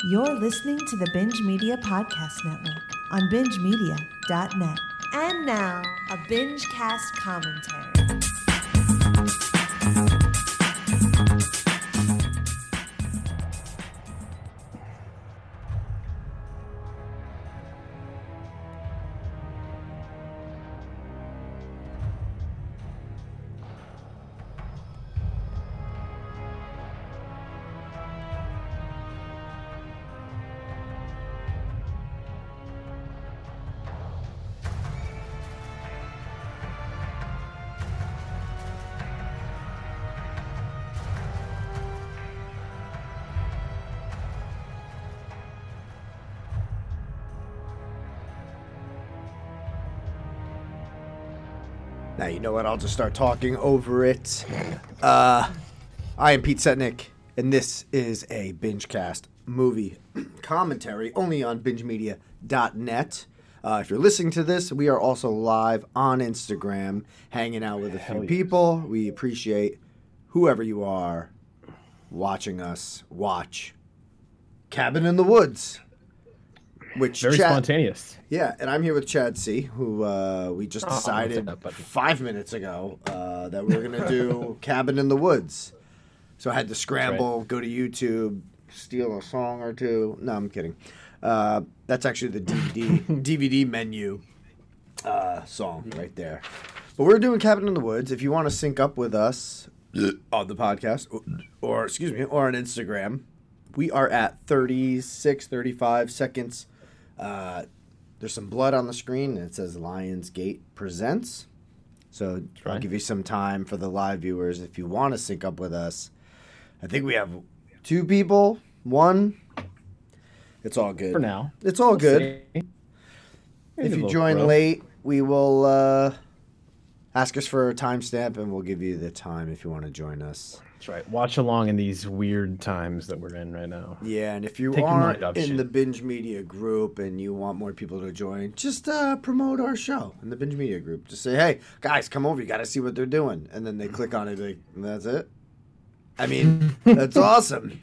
You're listening to the Binge Media Podcast Network on BingeMedia.net. And now, a Binge Cast commentary. Now, you know what? I'll just start talking over it. I am Pete Setnick, and this is a BingeCast movie commentary only on BingeMedia.net. If you're listening to this, we are also live on Instagram, hanging out with a few people. We appreciate whoever you are watching us watch Cabin in the Woods. Which Very spontaneous. Yeah, and I'm here with Chad C., who we just decided 5 minutes ago that we were going to do Cabin in the Woods. So I had to scramble, go to YouTube, steal a song or two. No, I'm kidding. That's actually the DVD menu song right there. But we're doing Cabin in the Woods. If you want to sync up with us on the podcast, or on Instagram, we are at 35 seconds. There's some blood on the screen, and it says Lionsgate Presents. So I'll give you some time for the live viewers if you want to sync up with us. I think we have 2 people. 1. It's all good. For now. It's all good. If you join late, we will ask us for a timestamp, and we'll give you the time if you want to join us. That's right. Watch along in these weird times that we're in right now. Yeah, and if you aren't in the Binge Media group and you want more people to join, just promote our show in the Binge Media group. Just say, hey, guys, come over. You got to see what they're doing. And then they click on it. Like, that's it? I mean, that's awesome.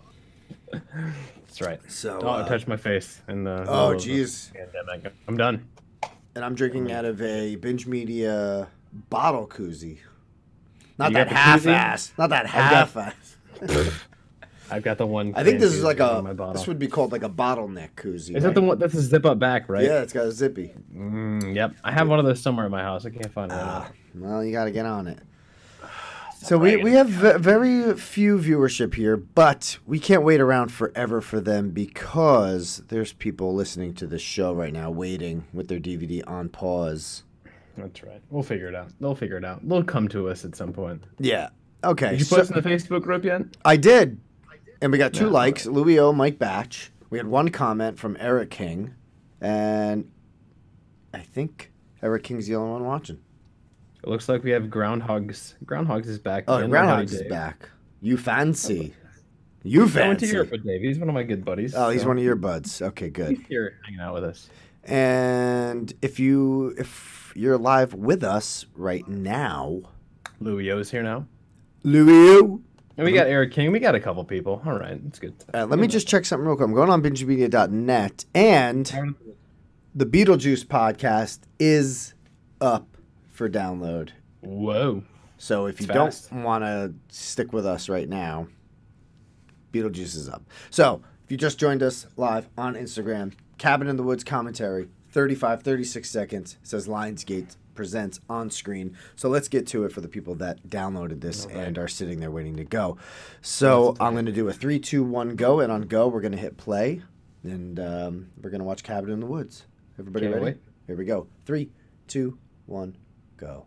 That's right. So don't touch my face. In the jeez. Pandemic. I'm done. And I'm drinking out of a Binge Media bottle koozie. Not that half-ass. Not that half-ass. I've got the one. I think this is like this would be called like a bottleneck koozie. Is that the one that's a zip up back, right? Yeah, it's got a zippy. Yep. I have one of those somewhere in my house. I can't find it right now. Well, you got to get on it. So we have very few viewership here, but we can't wait around forever for them because there's people listening to this show right now waiting with their DVD on pause. That's right. We'll figure it out. They'll figure it out. They'll come to us at some point. Yeah. Okay. Did you put us in the Facebook group yet? I did. And we got 2 likes. Louis O, Mike Batch. We had 1 comment from Eric King. And I think Eric King's the only one watching. It looks like we have Groundhogs. Groundhogs is back. Oh, Groundhogs is back. You fancy. You fancy. I went to Europe with Dave. He's one of my good buddies. Oh, he's one of your buds. Okay, good. He's here hanging out with us. And if you're live with us right now, Louis O's here now. Louis O. And we got Eric King. We got a couple people. All right, that's good. Let me just check something real quick. I'm going on BingeMedia.net, and the Beetlejuice podcast is up for download. Whoa! So if you don't want to stick with us right now, Beetlejuice is up. So if you just joined us live on Instagram, Cabin in the Woods commentary, 36 seconds, says Lionsgate Presents on screen. So let's get to it for the people that downloaded this and are sitting there waiting to go. So I'm going to do a 3, 2, 1, go, and on go we're going to hit play, and we're going to watch Cabin in the Woods. Everybody ready? Wait. Here we go. 3, 2, 1, go.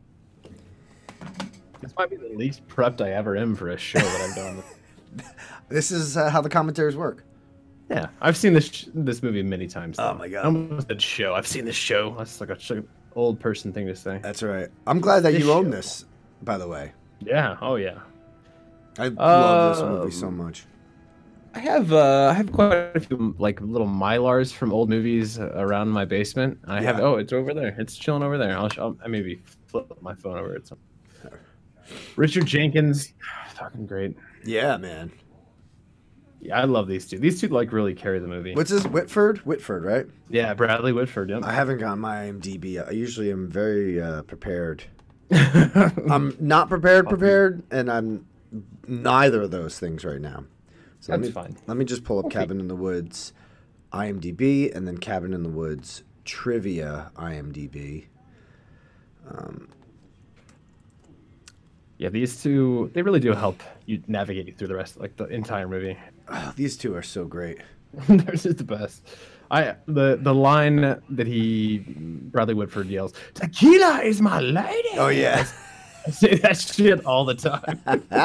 This might be the least prepped I ever am for a show that I've done. This is how the commentaries work. Yeah, I've seen this movie many times. Oh my god! I almost said show. I've seen this show. That's like a old person thing to say. That's right. I'm glad that you own this, by the way. Yeah. Oh yeah. I love this movie so much. I have quite a few like little Mylars from old movies around my basement. I have. Oh, it's over there. It's chilling over there. I'll maybe flip my phone over at some. Richard Jenkins, talking great. Yeah, man. Yeah, I love these two. These two like really carry the movie. What's this? Whitford, right? Yeah, Bradley Whitford. Yep. I haven't got my IMDb. I usually am very prepared. I'm not prepared, and I'm neither of those things right now. So That's fine. Let me just pull up Cabin in the Woods IMDb, and then Cabin in the Woods trivia IMDb. Yeah, these two, they really do help you navigate you through the rest, like the entire movie. Oh, these two are so great. They're just the best. The line that Bradley Whitford yells, "Tequila is my lady." Oh yeah, I say that shit all the time.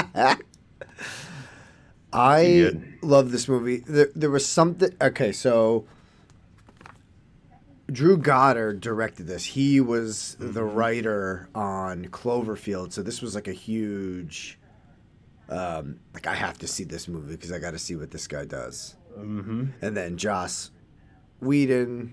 I love this movie. There was something. Okay, so Drew Goddard directed this. He was the writer on Cloverfield, so this was like a huge. Like I have to see this movie because I got to see what this guy does. Mm-hmm. And then Joss Whedon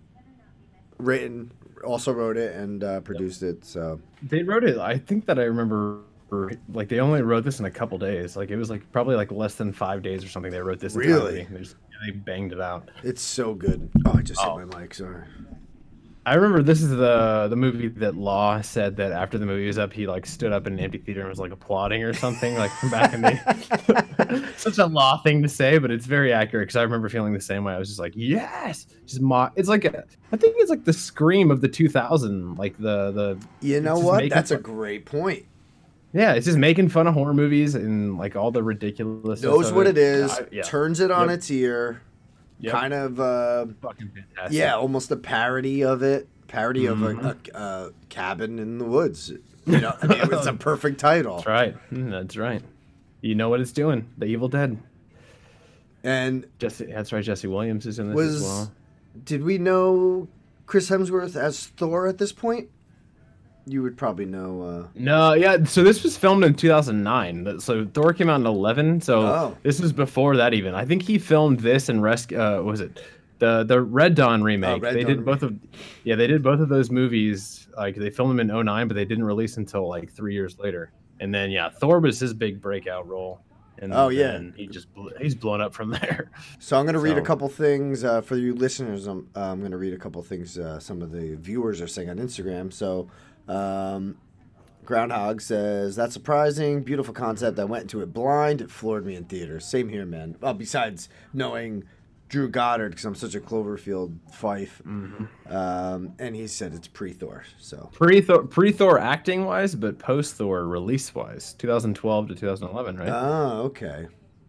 also wrote it and produced it. So they wrote it. I think that I remember. Like they only wrote this in a couple days. Like it was like probably like less than 5 days or something. They wrote this. Really? They banged it out. It's so good. Oh, I just hit my mic. Sorry. I remember this is the movie that Law said that after the movie was up, he like stood up in an empty theater and was like applauding or something, like from back in the. Such a Law thing to say, but it's very accurate because I remember feeling the same way. I was just like, yes, just It's like I think it's like the Scream of the 2000, like the. You know what? That's a great point. Yeah, it's just making fun of horror movies and like all the ridiculous. Knows what it is, turns it on its ear, kind of. Fucking fantastic. Yeah, almost a parody of it. Parody of a cabin in the woods. You know, I mean, it's a perfect title. That's right. That's right. You know what it's doing. The Evil Dead. And that's right. Jesse Williams is in this as well. Did we know Chris Hemsworth as Thor at this point? You would probably know. No, yeah. So this was filmed in 2009. So Thor came out in 2011. So this was before that even. I think he filmed this and was it the Red Dawn remake? They did both of those movies. Like they filmed them in 2009, but they didn't release until like 3 years later. And then Thor was his big breakout role. And and he's blown up from there. So I'm going to read a couple things for you listeners. I'm going to read a couple things some of the viewers are saying on Instagram. So. Groundhog says, that's surprising, beautiful concept. I went into it blind. It floored me in theaters. Same here, man. Well, besides knowing Drew Goddard, because I'm such a Cloverfield fife. Mm-hmm. And he said it's pre-Thor. So pre-Thor acting wise, but post-Thor release wise, 2012 to 2011, right? Oh, okay.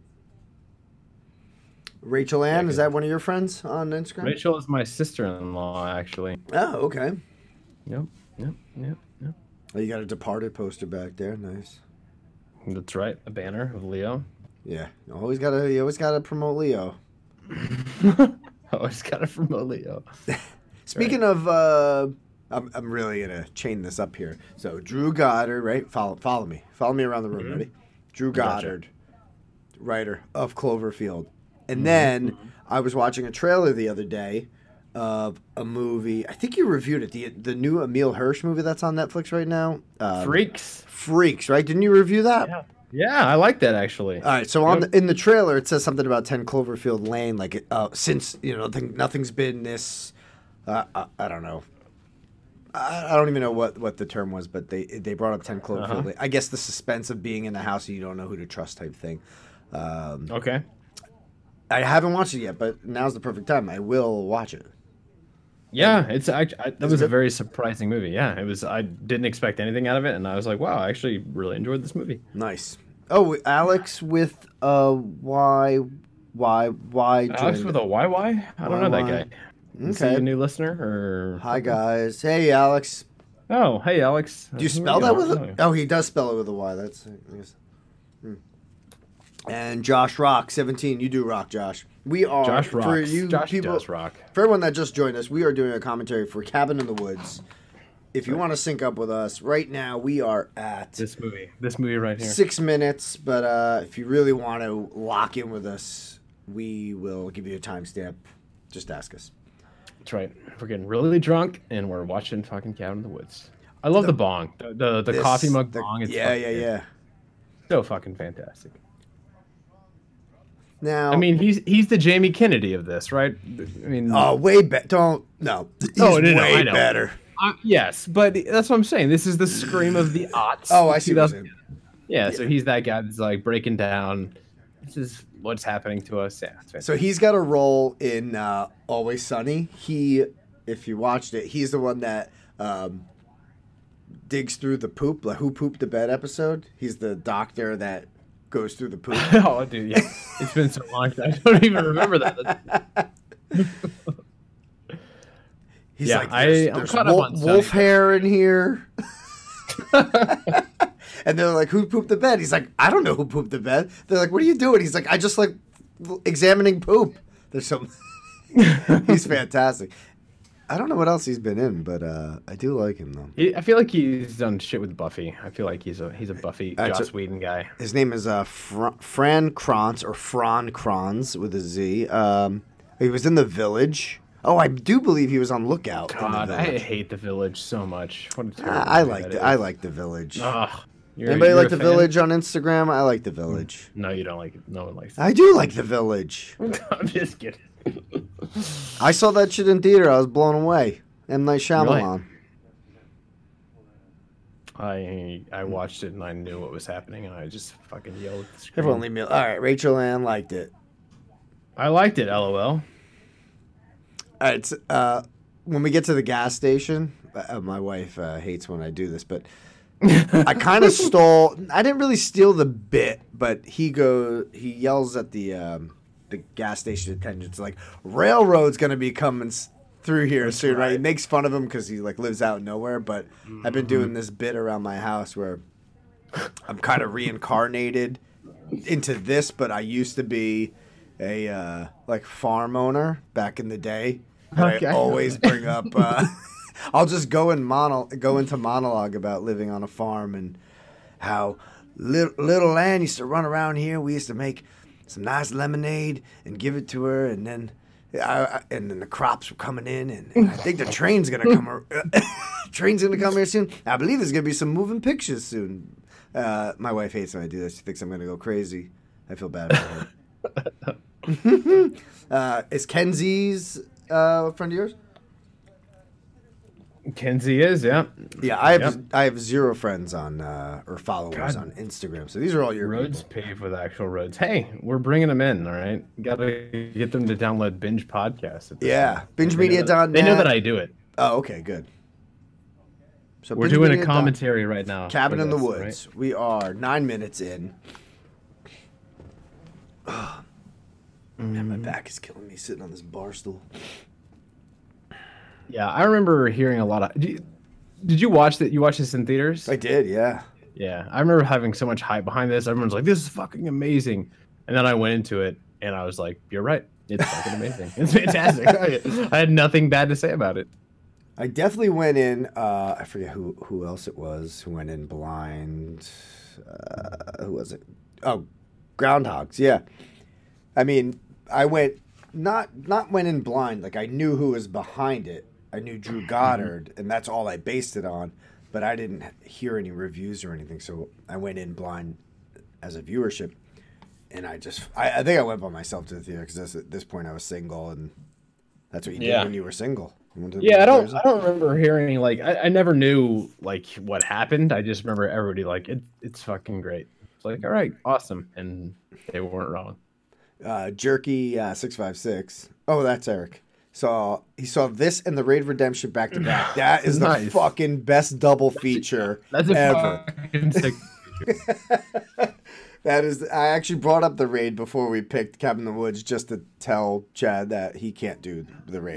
Rachel Ann, is that one of your friends on Instagram? Rachel is my sister-in-law, actually. Oh, okay. Yep. Oh, you got a Departed poster back there. Nice. That's right. A banner of Leo. Yeah. You always gotta promote Leo. Always gotta promote Leo. Speaking of, I'm really gonna chain this up here. So Drew Goddard, right? Follow me. Follow me around the room. Ready? Drew Goddard, writer of Cloverfield, and then I was watching a trailer the other day of a movie. I think you reviewed it. The new Emile Hirsch movie that's on Netflix right now. Freaks, right? Didn't you review that? Yeah, I like that actually. All right, so in the trailer it says something about 10 Cloverfield Lane. Like since nothing's been this. I don't know. I don't even know what the term was, but they brought up 10 Cloverfield Lane. I guess the suspense of being in the house and you don't know who to trust type thing. Okay. I haven't watched it yet, but now's the perfect time. I will watch it. Yeah, that was a very surprising movie. Yeah, it was. I didn't expect anything out of it, and I was like, wow, I actually really enjoyed this movie. Nice. Oh, Alex with Y. Alex with a YY? I don't know that guy. Okay. Is he a new listener or? Hi guys. Hey Alex. Oh, hey Alex. Do you spell that with a? Oh, he does spell it with a Y. That's. I guess. And Josh Rock 17. You do rock, Josh. We are Josh rocks. For you Josh people. Does rock. For everyone that just joined us, we are doing a commentary for Cabin in the Woods. If you want to sync up with us, right now we are at this movie right here. 6 minutes. But if you really want to lock in with us, we will give you a timestamp. Just ask us. That's right. We're getting really drunk and we're watching fucking Cabin in the Woods. I love the bong. The coffee mug bong. It's yeah. So fucking fantastic. Now, I mean, he's the Jamie Kennedy of this, right? I mean, way better. Don't no. He's way better. Yes, but that's what I'm saying. This is the scream of the aughts. Oh, I see what you're saying. Yeah, so he's that guy that's like breaking down. This is what's happening to us. Yeah. So he's got a role in Always Sunny. If you watched it, he's the one that digs through the poop. Like Who Pooped the Bed episode. He's the doctor that goes through the poop. Oh, dude, yeah. It's been so long that I don't even remember that. He's like, there's wolf hair in here. And they're like, who pooped the bed? He's like, I don't know who pooped the bed. They're like, what are you doing? He's like, I just like examining poop. There's some. He's fantastic. I don't know what else he's been in, but I do like him though. I feel like he's done shit with Buffy. I feel like he's a Buffy Joss Whedon guy. His name is Fran Kranz or Fran Kranz with a Z. He was in The Village. Oh, I do believe he was on Lookout. God, I hate The Village so much. What a terrible I like The Village. Ugh. Anybody like The Village on Instagram? I like The Village. No, you don't like it. No one likes it. I do like The Village. I'm just kidding. I saw that shit in theater. I was blown away. M. Night Shyamalan. Really? I watched it and I knew what was happening and I just fucking yelled at the screen. Everyone leave me. All right, Rachel Ann liked it. I liked it. LOL. All right, when we get to the gas station, my wife hates when I do this, but I kind of stole. I didn't really steal the bit, but he yells at the gas station attendants like, "Railroad's gonna be coming through here soon," right? He makes fun of him because he like lives out nowhere. But I've been doing this bit around my house where I'm kind of reincarnated into this, but I used to be a like farm owner back in the day. Okay. I always bring up. I'll just go into monologue about living on a farm and how little Ann used to run around here. We used to make some nice lemonade and give it to her, and then the crops were coming in, and I think the train's gonna come. Train's gonna come here soon. I believe there's gonna be some moving pictures soon. My wife hates when I do this. She thinks I'm gonna go crazy. I feel bad for her. Is Kenzie's a friend of yours? Kenzie is, yeah. Yeah, I have 0 friends on or followers on Instagram. So these are all your roads paved with actual roads. Hey, we're bringing them in, all right? Got to get them to download Binge Podcast. Yeah, BingeMedia.net. They know that I do it. Oh, okay, good. So we're doing a commentary right now. Cabin in the Woods. Right? We are 9 minutes in. Oh, man, my back is killing me sitting on this bar stool. Yeah, I remember hearing a lot of. Did you watch that? You watched this in theaters? I did, yeah. Yeah, I remember having so much hype behind this. Everyone's like, "This is fucking amazing," and then I went into it, and I was like, "You're right. It's fucking amazing. It's fantastic." I had nothing bad to say about it. I definitely went in. I forget who else it was who went in blind. Who was it? Oh, Groundhogs. Yeah. I mean, I went not went in blind. Like I knew who was behind it. I knew Drew Goddard, and that's all I based it on. But I didn't hear any reviews or anything, so I went in blind as a viewership. And I think I went by myself to the theater because at this point I was single, and that's what you did when you were single. Yeah, I don't remember hearing like I never knew like what happened. I just remember everybody like it's fucking great. It's like all right, awesome, and they weren't wrong. Jerky 656. Oh, that's Eric. He saw this and the Raid Redemption back to back. That is the fucking best double feature ever. Fucking sick feature. That is. I actually brought up the Raid before we picked Cabin in the Woods just to tell Chad that he can't do the Raid.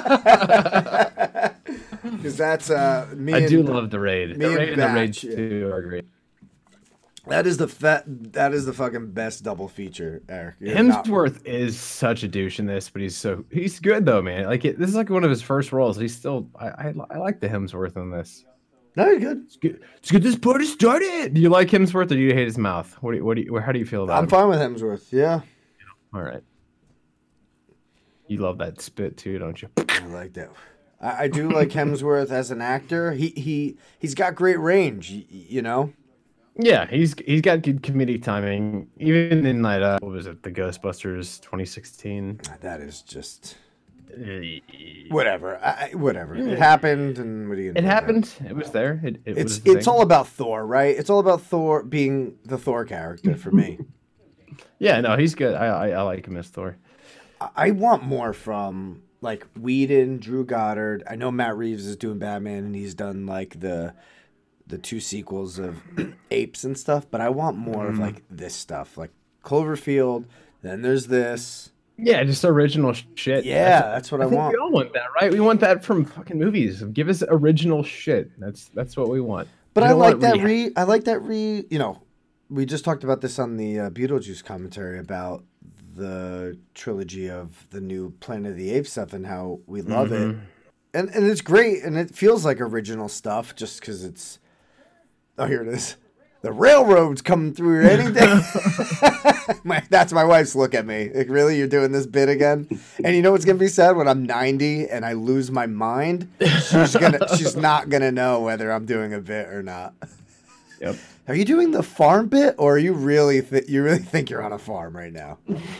Because that's me. I do love the Raid. The Raid and the Raid 2 are great. That is the fucking best double feature, Eric. Hemsworth is such a douche in this, but he's good though, man. Like this is like one of his first roles. He's still I like the Hemsworth in this. No, you're good. Let's get this party started. Do you like Hemsworth or do you hate his mouth? How do you feel about him? I'm fine with Hemsworth. Yeah. All right. You love that spit too, don't you? I like that. I do like Hemsworth as an actor. He's got great range. You know. Yeah, he's got good comedic timing. Even in that, what was it, the Ghostbusters 2016? That is just whatever. Whatever. It happened, and what are you? It happened. It was there. It's all about Thor, right? It's all about Thor being the Thor character for me. Yeah, no, he's good. I like him as Thor. I want more from like Whedon, Drew Goddard. I know Matt Reeves is doing Batman, and he's done like the 2 sequels of Apes and stuff, but I want more of like this stuff, like Cloverfield. Then there's this. Yeah, just original shit. Yeah, that's what I want. We all want that, right? We want that from fucking movies. Give us original shit. That's what we want. But I like that you know, we just talked about this on the Beetlejuice commentary about the trilogy of the new Planet of the Apes stuff and how we love it. And it's great, and it feels like original stuff just because it's... Oh, here it is. The railroad's coming through here any day. That's my wife's look at me. Like, really? You're doing this bit again? And you know what's going to be sad? When I'm 90 and I lose my mind, she's not going to know whether I'm doing a bit or not. Yep. Are you doing the farm bit, or are you really think you're on a farm right now?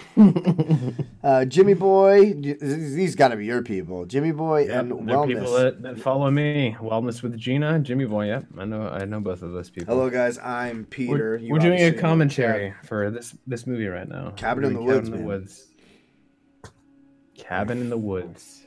Jimmy Boy, these got to be your people. Jimmy Boy and Wellness. People that follow me. Wellness with Gina, Jimmy Boy. Yep, I know both of those people. Hello, guys. I'm Peter. We're doing a commentary for this movie right now. Cabin in the Woods. Cabin in the Woods.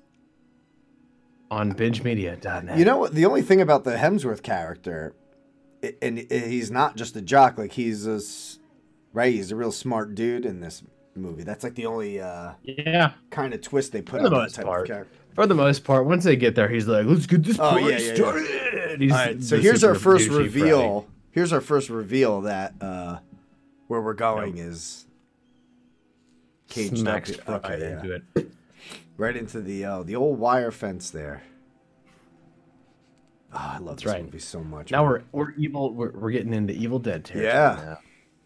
On BingeMedia.net. You know what? The only thing about the Hemsworth character. And he's not just a jock, like he's a real smart dude in this movie. That's like the only kind of twist they put on that type of character. For the most part, once they get there, he's like, "Let's get this party started." All right, so here's our first reveal. Here's our first reveal that where we're going is caged up. Into it. Right into the old wire fence there. Oh, I love this movie so much. Now we're evil. We're getting into Evil Dead territory. Yeah, now.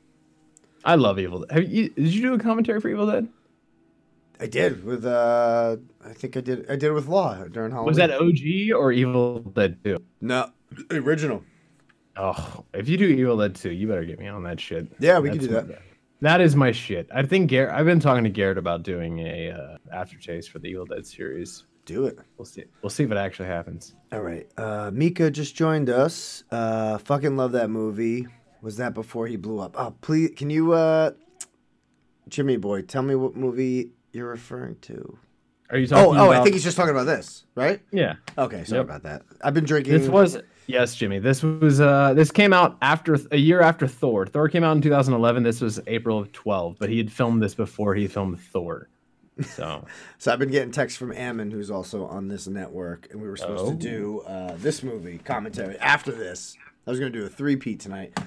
I love Evil Dead. Did you do a commentary for Evil Dead? I did with I think I did it with Law during Halloween. Was that OG or Evil Dead 2? No, original. Oh, if you do Evil Dead 2, you better get me on that shit. Yeah, we can do that. That is my shit. I think I've been talking to Garrett about doing a aftertaste for the Evil Dead series. Do it. We'll see. We'll see if it actually happens. All right. Mika just joined us. Fucking love that movie. Was that before he blew up? Oh, please, can you, Jimmy Boy, tell me what movie you're referring to? Are you talking about... I think he's just talking about this, right? Yeah. Okay, sorry about that. I've been drinking... Yes, Jimmy. This came out a year after Thor. Thor came out in 2011. This was April of 12, but he had filmed this before he filmed Thor. So I've been getting texts from Ammon, who's also on this network, and we were supposed to do this movie commentary after this. I was going to do a 3-peat tonight.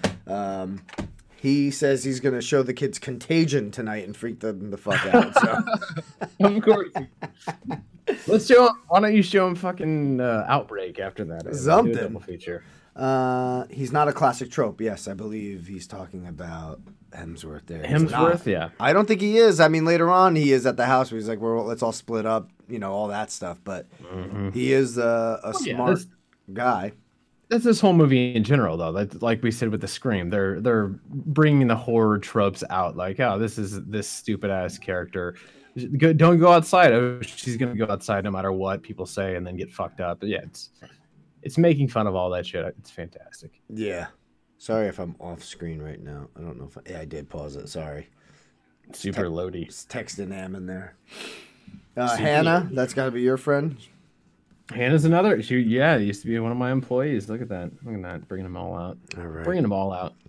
He says he's going to show the kids Contagion tonight and freak them the fuck out. So. Of course. Let's show him. Why don't you show him fucking Outbreak after that? Something. Double feature. He's not a classic trope. Yes, I believe he's talking about Hemsworth there. Hemsworth, yeah. I don't think he is. I mean, later on, he is at the house where he's like, well, let's all split up, all that stuff. But he is a smart guy. That's this whole movie in general, though. Like we said with the Scream, they're bringing the horror tropes out. Like, oh, this is this stupid ass character. Don't go outside. Oh, she's gonna go outside no matter what people say, and then get fucked up. But yeah, it's making fun of all that shit. It's fantastic. Yeah. Sorry if I'm off screen right now. I don't know if I did pause it. Sorry. Super loady. Texting Ammon there. Hannah, that's got to be your friend. Hannah's another. She used to be one of my employees. Look at that. Bringing them all out. All right. Bringing them all out.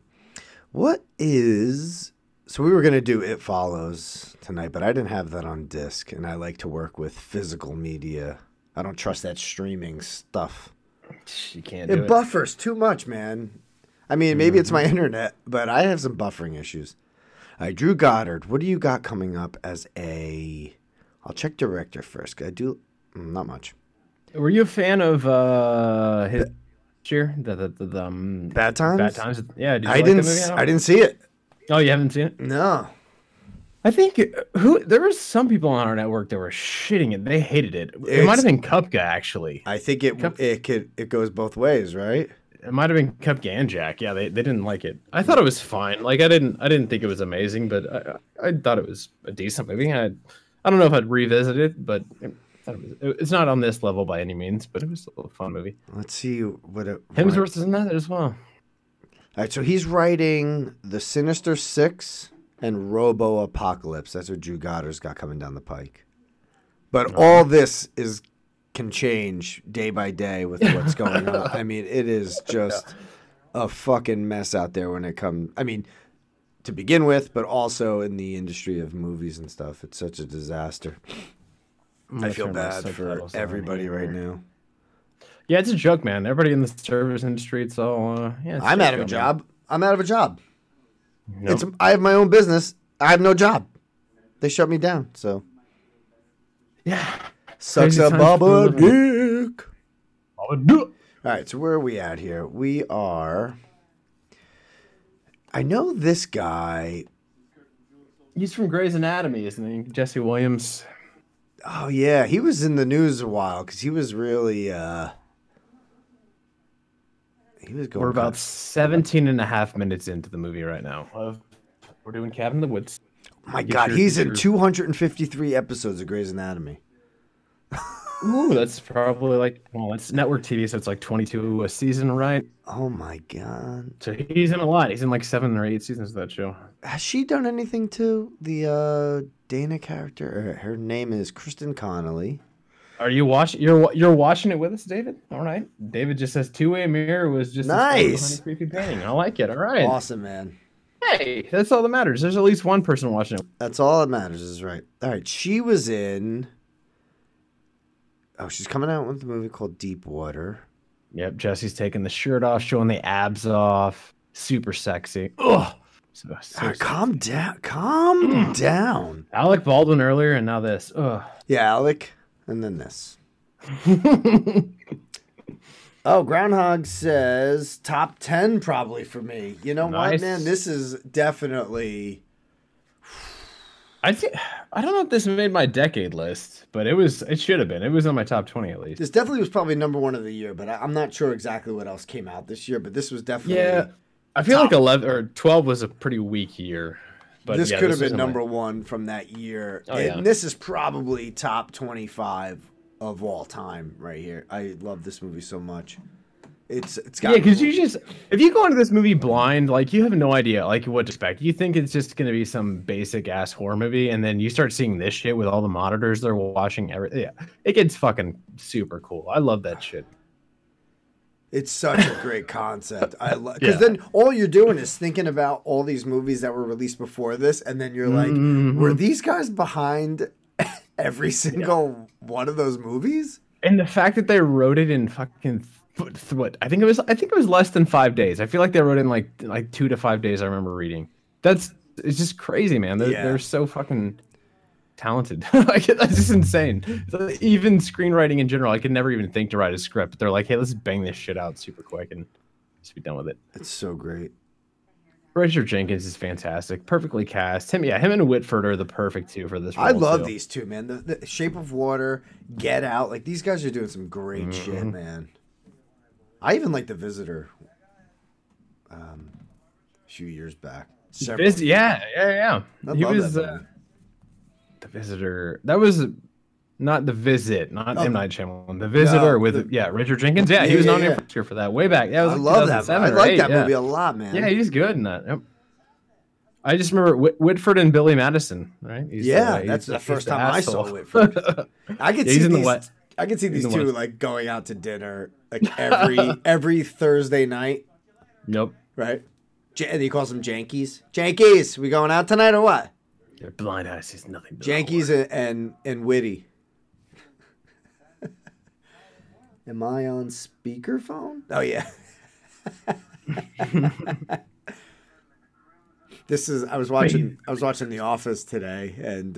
So we were going to do It Follows tonight, but I didn't have that on disc, and I like to work with physical media. I don't trust that streaming stuff. You can't do it. It buffers too much, man. I mean, maybe it's my internet, but I have some buffering issues. Drew Goddard, what do you got coming up as I'll check director first. I do not much. Were you a fan of his year? The Bad Times? Bad Times. Yeah, I didn't see it. Oh, you haven't seen it? No. I think there were some people on our network that were shitting it. They hated it. It might have been Kupka, actually. I think it goes both ways, right? it might have been Cup Ganjack. Yeah, they didn't like it. I thought it was fine. Like I didn't think it was amazing, but I thought it was a decent movie. I don't know if I'd revisit it, but it's not on this level by any means. But it was a fun movie. Let's see what Hemsworth is in that as well. All right, so he's writing The Sinister Six and Robo Apocalypse. That's what Drew Goddard's got coming down the pike. But all this can change day by day with what's going on. I mean, it is just a fucking mess out there when it comes. I mean, to begin with, but also in the industry of movies and stuff. It's such a disaster. I feel bad for everybody right now. Yeah, it's a joke, man. Everybody in the service industry, it's all. I'm out of a job. I'm out of a job. Nope. I have my own business. I have no job. They shut me down. So. Yeah. Sucks a Baba Dick. All right, so where are we at here? We are. I know this guy. He's from Grey's Anatomy, isn't he? Jesse Williams. Oh, yeah. He was in the news a while because he was really. We're about 17 and a half minutes into the movie right now. We're doing Cabin in the Woods. My God, he's in 253 episodes of Grey's Anatomy. Ooh, that's probably it's network TV, so it's like 22 a season, right? Oh, my God. So he's in a lot. He's in like 7 or 8 seasons of that show. Has she done anything to the Dana character? Her name is Kristen Connolly. Are you watching? You're watching it with us, David? All right. David just says two-way mirror was just nice. A creepy painting. I like it. All right. Awesome, man. Hey, that's all that matters. There's at least one person watching it. That's all that matters. Is right. All right. She was in. Oh, she's coming out with a movie called Deep Water. Yep. Jesse's taking the shirt off, showing the abs off. Super sexy. Ugh. So right, calm down. Calm down. Alec Baldwin earlier, and now this. Ugh. Yeah, Alec. And then this. Oh, Groundhog says top 10 probably for me. You know what, man? This is definitely. I don't know if this made my decade list, but it should have been. It was on my top 20 at least. This definitely was probably number 1 of the year, but I'm not sure exactly what else came out this year. But this was definitely. Yeah, I feel like 11 or 12 was a pretty weak year. But this could have been number 1 from that year. Oh, and this is probably top 25 of all time right here. I love this movie so much. It's got because if you go into this movie blind, like you have no idea like what to expect. You think it's just gonna be some basic ass horror movie, and then you start seeing this shit with all the monitors they're watching. Yeah, it gets fucking super cool. I love that shit. It's such a great concept. I love because then all you're doing is thinking about all these movies that were released before this, and then you're like, were these guys behind every single one of those movies? And the fact that they wrote it in fucking what? I think it was less than 5 days. I feel like they wrote it in like 2 to 5 days. I remember reading. It's just crazy, man. They're so fucking talented. That's just insane. Even screenwriting in general, I could never even think to write a script. But they're like, hey, let's bang this shit out super quick and just be done with it. It's so great. Richard Jenkins is fantastic, perfectly cast. Him and Whitford are the perfect two for this role. I love these two, man. The Shape of Water, Get Out, like these guys are doing some great shit, man. I even like The Visitor. A few years back. Yeah. He was The Visitor. That was not The Visit, not M. Night Shyamalan. The Visitor with Richard Jenkins. Yeah, he was nominated for that way back. Yeah, I love that. I like that movie a lot, man. Yeah, he's good in that. Yep. I just remember Whitford and Billy Madison, right? That's the first time I saw Whitford. I could see these two like going out to dinner like every Thursday night. Nope. Right? And he calls them Jankies. Jankies, we going out tonight or what? Their blind eyes sees nothing. Jankies and Witty. Am I on speakerphone? Oh yeah. I was watching The Office today, and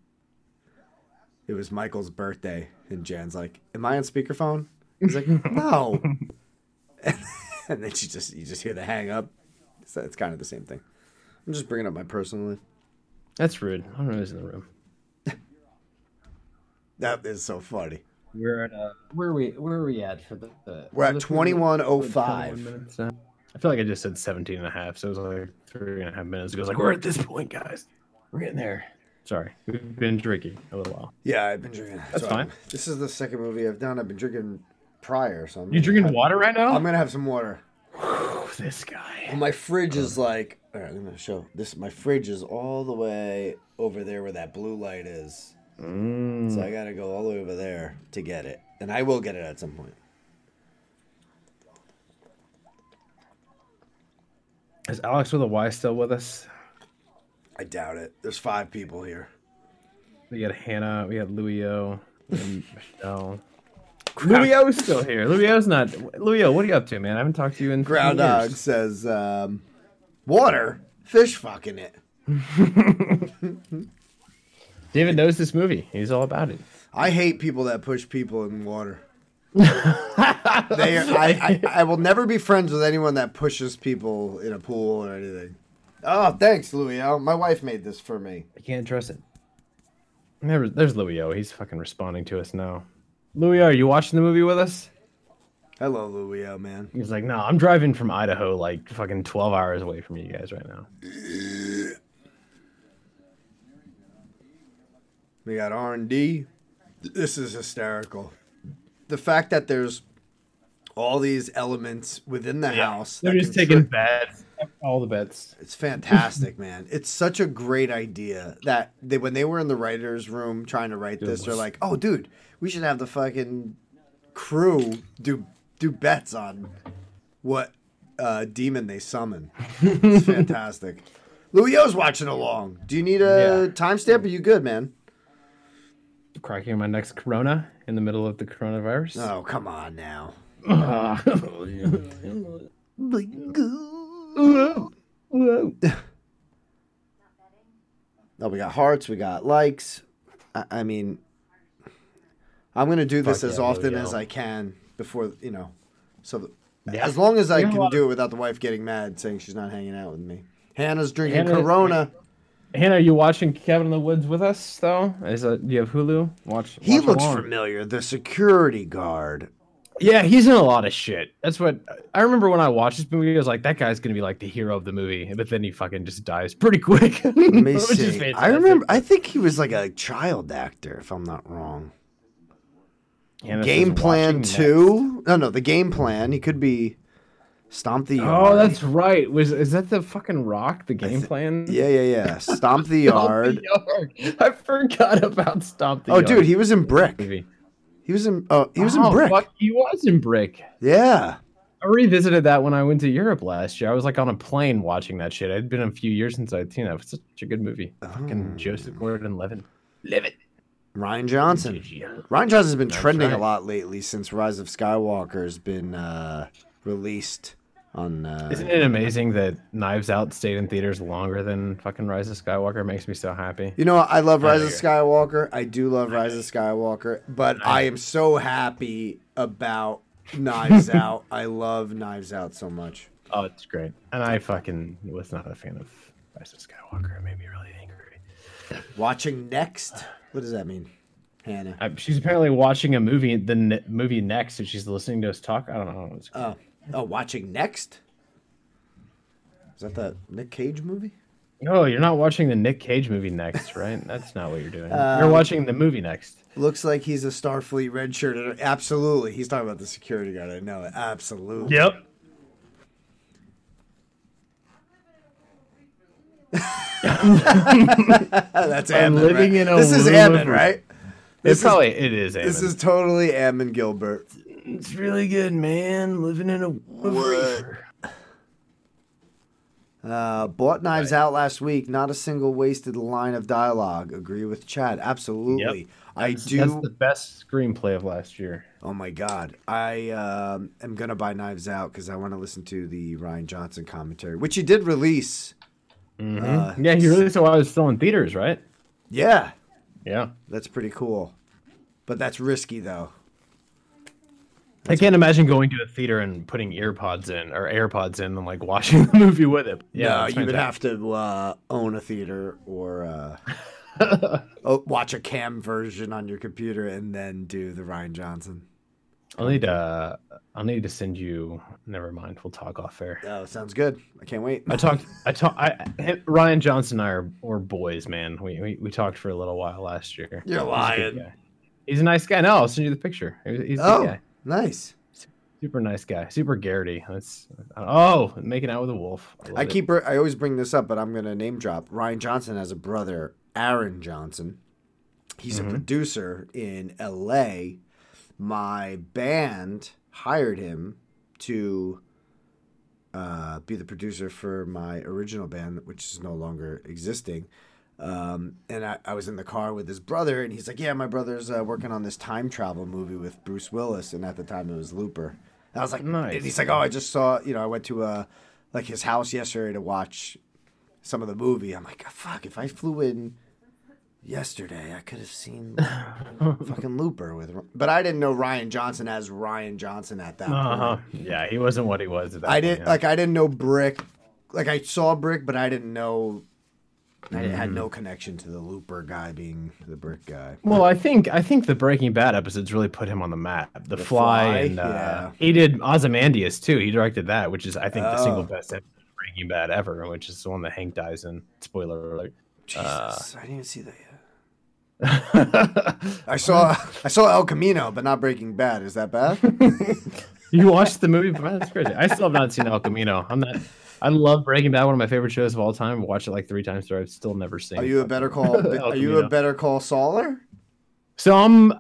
it was Michael's birthday, and Jan's like, "Am I on speakerphone?" He's like, "No." And then you just hear the hang up. So it's kind of the same thing. I'm just bringing up my personal life. That's rude. I don't know who's in the room. That is so funny. We're at where are we at for the we're at 21:05. I feel like I just said 17 and a half, so it was like 3.5 minutes ago. It's like, we're at this point, guys. We're getting there. Sorry, we've been drinking a little while. Yeah, I've been drinking. That's fine. This is the second movie I've done. I've been drinking prior, so you drinking water right now? I'm gonna have some water. This guy. Well, my fridge is like. All right, I'm gonna show this. My fridge is all the way over there where that blue light is. So I gotta go all the way over there to get it, and I will get it at some point. Is Alex with a Y still with us? I doubt it. There's 5 people here. We got Hannah. We got Louis-O. And Michelle. Louis-O's still here. Louis-O's not. Louis-O, what are you up to, man? I haven't talked to you in Groundhog says, water, fish fucking it. David knows this movie. He's all about it. I hate people that push people in water. I will never be friends with anyone that pushes people in a pool or anything. Oh, thanks, Louis-O. My wife made this for me. I can't trust it. There's Louis-O. He's fucking responding to us now. Louis-O, are you watching the movie with us? Hello, Louis-O, man. He's like, no, I'm driving from Idaho, like fucking 12 hours away from you guys right now. We got R&D. This is hysterical. The fact that there's all these elements within the house. They're just taking bets. All the bets. It's fantastic, man. It's such a great idea that when they were in the writer's room trying to write this, they're like, oh, dude, we should have the fucking crew do bets on what demon they summon. It's fantastic. Louis-O's watching along. Do you need a timestamp? Are you good, man? Cracking my next Corona in the middle of the coronavirus. Oh, come on now. Oh, we got hearts, we got likes. I mean, I'm going to do this as often as I can before, so as long as I can do it without the wife getting mad saying she's not hanging out with me. Hannah's drinking Corona. Hannah, are you watching Cabin in the Woods with us, though? Do you have Hulu? He looks familiar. The security guard. Yeah, he's in a lot of shit. That's what I remember when I watched this movie. I was like, that guy's gonna be like the hero of the movie, but then he fucking just dies pretty quick. Let me see. I remember. I think he was like a child actor, if I'm not wrong. Game Plan 2. No, the Game Plan. He could be Stomp the Yard. Oh, that's right. Is that the fucking Rock? The Game Plan? Yeah. Stomp the Yard. I forgot about Stomp the Yard. Oh, dude, he was in Brick. Movie. He was in Brick. Fuck, he was in Brick. Yeah. I revisited that when I went to Europe last year. I was like on a plane watching that shit. It'd been a few years since I'd seen that. It's such a good movie. Fucking Joseph Gordon-Levitt. Live it. Rian Johnson. Rian Johnson's been trending a lot lately since Rise of Skywalker has been released on. Isn't it amazing that Knives Out stayed in theaters longer than fucking Rise of Skywalker? It makes me so happy. You know, I love Rise of Skywalker. I do love Rise of Skywalker, but I am so happy about Knives Out. I love Knives Out so much. Oh, it's great. And I fucking was not a fan of Rise of Skywalker. It made me really angry. Watching Next? What does that mean, Hannah? She's apparently watching a movie, the movie Next, and she's listening to us talk. I don't know. Watching Next? Is that the Nick Cage movie? No, you're not watching the Nick Cage movie Next, right? That's not what you're doing. You're watching the movie Next. Looks like he's a Starfleet redshirt. Absolutely. He's talking about the security guard. I know it. Absolutely. Yep. That's Ammon, right? This is Ammon, right? It is Ammon. This is totally Ammon Gilbert. It's really good, man. Living in a reefer. Bought Knives Out last week. Not a single wasted line of dialogue. Agree with Chad. Absolutely. Yep. That's the best screenplay of last year. Oh my God. I am going to buy Knives Out because I want to listen to the Rian Johnson commentary, which he did release. Mm-hmm. He released it while I was still in theaters, right? Yeah. Yeah. That's pretty cool. But that's risky, though. I can't imagine going to a theater and putting AirPods in and like watching the movie with it. Yeah, no, you would have to own a theater or Watch a cam version on your computer and then do the Rian Johnson. I'll need to send you. Never mind. We'll talk off air. Oh, sounds good. I can't wait. Rian Johnson and I are boys, man. We talked for a little while last year. You're lying. He's a nice guy. No, I'll send you the picture. He's a good guy. Nice. Super nice guy. Super Garrity. Making out with a wolf. I always bring this up, but I'm gonna name drop. Rian Johnson has a brother, Aaron Johnson. He's a producer in LA. My band hired him to be the producer for my original band, which is no longer existing. And I was in the car with his brother, and he's like, yeah, my brother's working on this time travel movie with Bruce Willis, and at the time it was Looper. And I was like, nice. And he's like, I just saw, I went to his house yesterday to watch some of the movie. I'm like, fuck, if I flew in yesterday, I could have seen fucking Looper but I didn't know Rian Johnson as Rian Johnson at that point. Yeah, he wasn't what he was at that point. I didn't know Brick. Like, I saw Brick, but I didn't know. I had no connection to the Looper guy being the Brick guy. Well, I think the Breaking Bad episodes really put him on the map. The Fly and he did Ozymandias too. He directed that, which is I think the single best episode of Breaking Bad ever, which is the one that Hank dies in. Spoiler alert. Jesus, I didn't even see that yet. I saw El Camino, but not Breaking Bad. Is that bad? You watched the movie? That's crazy. I still have not seen El Camino. I love Breaking Bad, one of my favorite shows of all time. I've watched it like 3 times through. I've still never seen. Are you a Better Call? Are you a Better Call Sauler? So I'm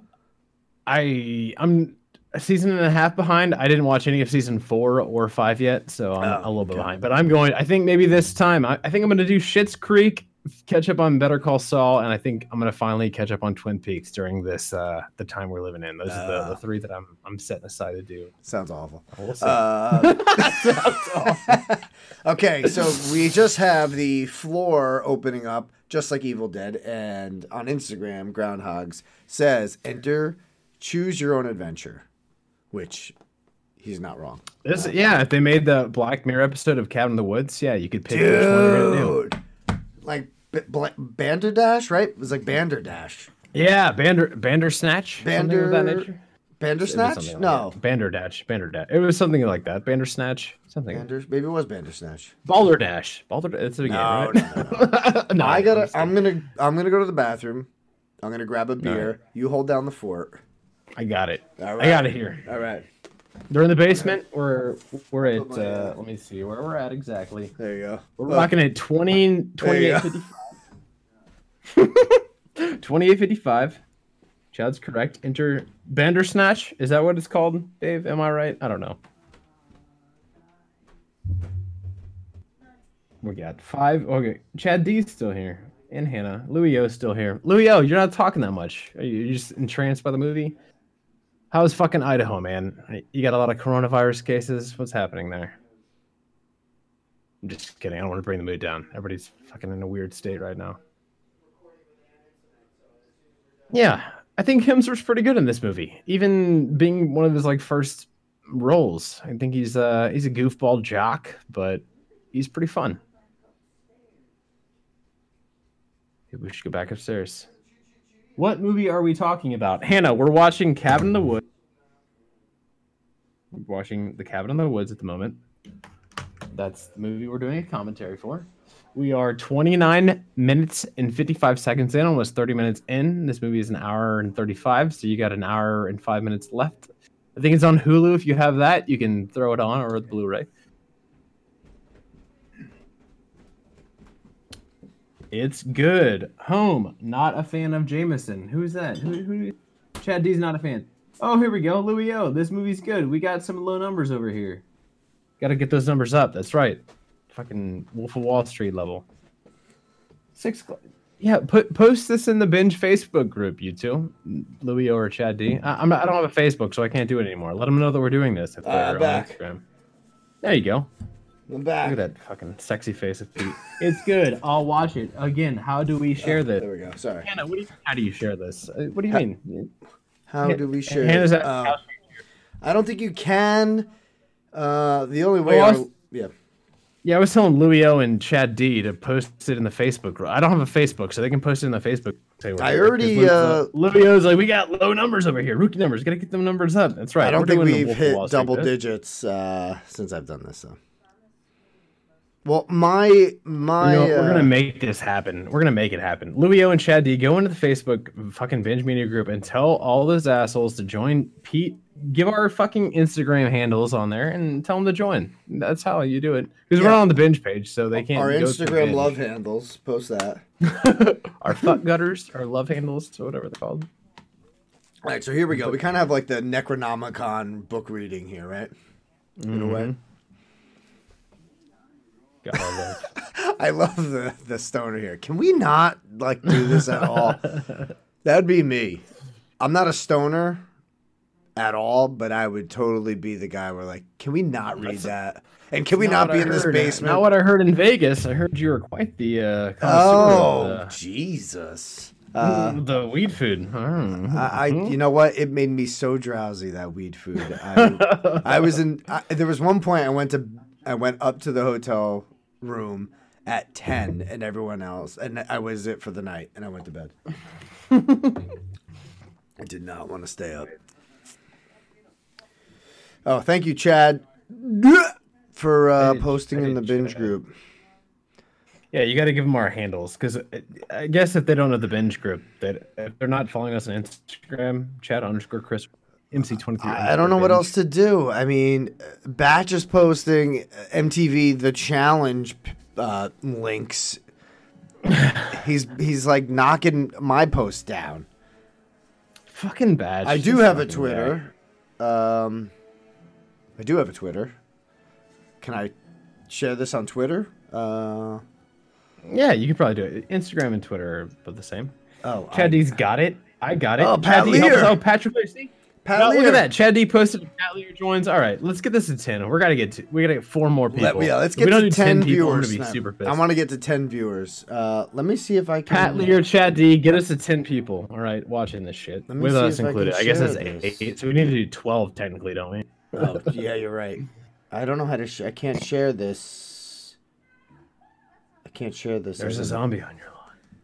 a season and a half behind. I didn't watch any of season 4 or 5 yet, so I'm a little bit behind. But I think maybe this time, I think I'm going to do Schitt's Creek, catch up on Better Call Saul, and I think I'm going to finally catch up on Twin Peaks during this the time we're living in. Those are the 3 that I'm setting aside to do. Sounds awful. We'll see. Sounds awful. Okay, so we just have the floor opening up, just like Evil Dead, and on Instagram, Groundhogs says, enter Choose Your Own Adventure, which he's not wrong. If they made the Black Mirror episode of Cabin in the Woods, you could pick which one you're going to do. Like Bandersnatch, right? It was like Bandersnatch. Yeah, Bandersnatch. Something of that nature. Bandersnatch? No. Bandersnatch. It was something like that. Bandersnatch. Something. Maybe it was Bandersnatch. Balderdash. It's a game, right? No. I'm gonna go to the bathroom. I'm gonna grab a beer. Right. You hold down the fort. I got it. All right. I got it here. All right. They're in the basement. We're at. Let me see where we're at exactly. There you go. We're rocking at 28:55. 28:55. Chad's correct. Enter Bandersnatch. Is that what it's called, Dave? Am I right? I don't know. We got 5. Okay, Chad D's still here, and Hannah. Louis O's still here. Louis O, you're not talking that much. Are you just entranced by the movie? How's fucking Idaho, man? You got a lot of coronavirus cases. What's happening there? I'm just kidding. I don't want to bring the mood down. Everybody's fucking in a weird state right now. Yeah, I think Hemsworth's pretty good in this movie, even being one of his first roles. I think he's a goofball jock, but he's pretty fun. Maybe we should go back upstairs. What movie are we talking about? Hannah, we're watching Cabin in the Woods. We're watching The Cabin in the Woods at the moment. That's the movie we're doing a commentary for. We are 29 minutes and 55 seconds in, almost 30 minutes in. This movie is an hour and 35, so you got an hour and 5 minutes left. I think it's on Hulu. If you have that, you can throw it on, or the Blu-ray. It's good. Home, not a fan of Jameson. Who's that? Who? Chad D's not a fan. Oh, here we go. Louis O. This movie's good. We got some low numbers over here. Got to get those numbers up. That's right. Fucking Wolf of Wall Street level. 6. Yeah, post this in the Binge Facebook group, you two. Louis O or Chad D. I don't have a Facebook, so I can't do it anymore. Let them know that we're doing this if they're on Instagram. There you go. I'm back. Look at that fucking sexy face of Pete. It's good. I'll watch it. Again, how do we share this? There we go. Sorry. Hannah, how do you share this? What do you mean? How do we share Hannah's it? I don't think you can. The only way... Well, Yeah, I was telling Louie-O and Chad D to post it in the Facebook group. I don't have a Facebook, so they can post it in the Facebook. I already... Louie-O's like, we got low numbers over here. Rookie numbers. Got to get them numbers up. That's right. I don't think we've hit double digits since I've done this, so. Well, my we're gonna make this happen. We're gonna make it happen. Louie-O and Chad D, go into the Facebook fucking Binge Media group and tell all those assholes to join. Pete, give our fucking Instagram handles on there and tell them to join. That's how you do it. Because we're not on the Binge page, so they can't. Our Instagram love handles. Post that. Our fuck gutters, our love handles, so whatever they're called. All right, so here we go. We kind of have like the Necronomicon book reading here, right? In a way. I love the stoner here. Can we not like do this at all? That'd be me. I'm not a stoner at all, but I would totally be the guy where like, can we not read that? And can we not be in this basement? Not what I heard in Vegas. I heard you were quite the Jesus. The weed food. You know what? It made me so drowsy, that weed food. I was in. There was one point I went up to the hotel room at 10, and everyone else, and I was it for the night, and I went to bed. I did not want to stay up. Oh, thank you, Chad, for posting in the Binge group. Yeah, you got to give them our handles, because I guess if they don't know the Binge group, that if they're not following us on Instagram, Chad_Chris MC23. I don't know what else to do. I mean, Batch is posting MTV The Challenge links. He's like knocking my post down. Fucking Batch. I do have a Twitter. I do have a Twitter. Can I share this on Twitter? Yeah, you can probably do it. Instagram and Twitter are both the same. Oh, Chad D's got it. I got it. Oh, Pat Lear. Oh, Patrick Lacey. Look at that. Chad D posted. Pat Lear joins. All right, let's get this to 10. We gotta get 4 more people. Let's get to 10 viewers. Be super pissed. I want to get to 10 viewers. Let me see if I can. Pat Lear, Chad D, get us to 10 people. All right, watching this shit with us included. I guess that's 8. So we need to do 12 technically, don't we? Oh, yeah, you're right. I don't know how to. I can't share this. I can't share this. There's a zombie on your lawn.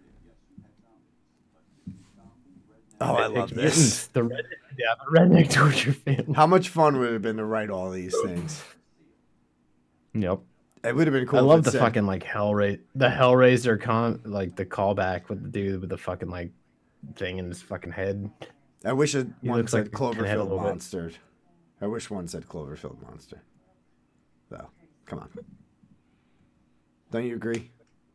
Oh, I love this. The redneck torture family. How much fun would it have been to write all these things? Yep. It would have been cool. I love the fucking like Hellraiser like the callback with the dude with the fucking like thing in his fucking head. I wish one said like Cloverfield Monster. I wish one said Cloverfield Monster. Though, come on. Don't you agree?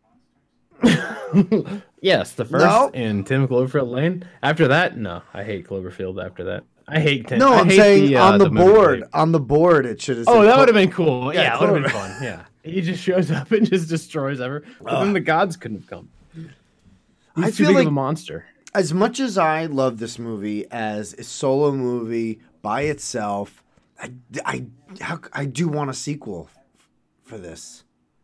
Yes, the first in Tim Cloverfield Lane. After that, no, I hate Cloverfield. After that, I hate Tim. No, I'm saying on the board. On the board, it should have. Oh, that would have been cool. Yeah, it would have been fun. Yeah, he just shows up and just destroys everything. But then the gods couldn't have come. He's too big of a monster. As much as I love this movie as a solo movie by itself, I do want a sequel for this.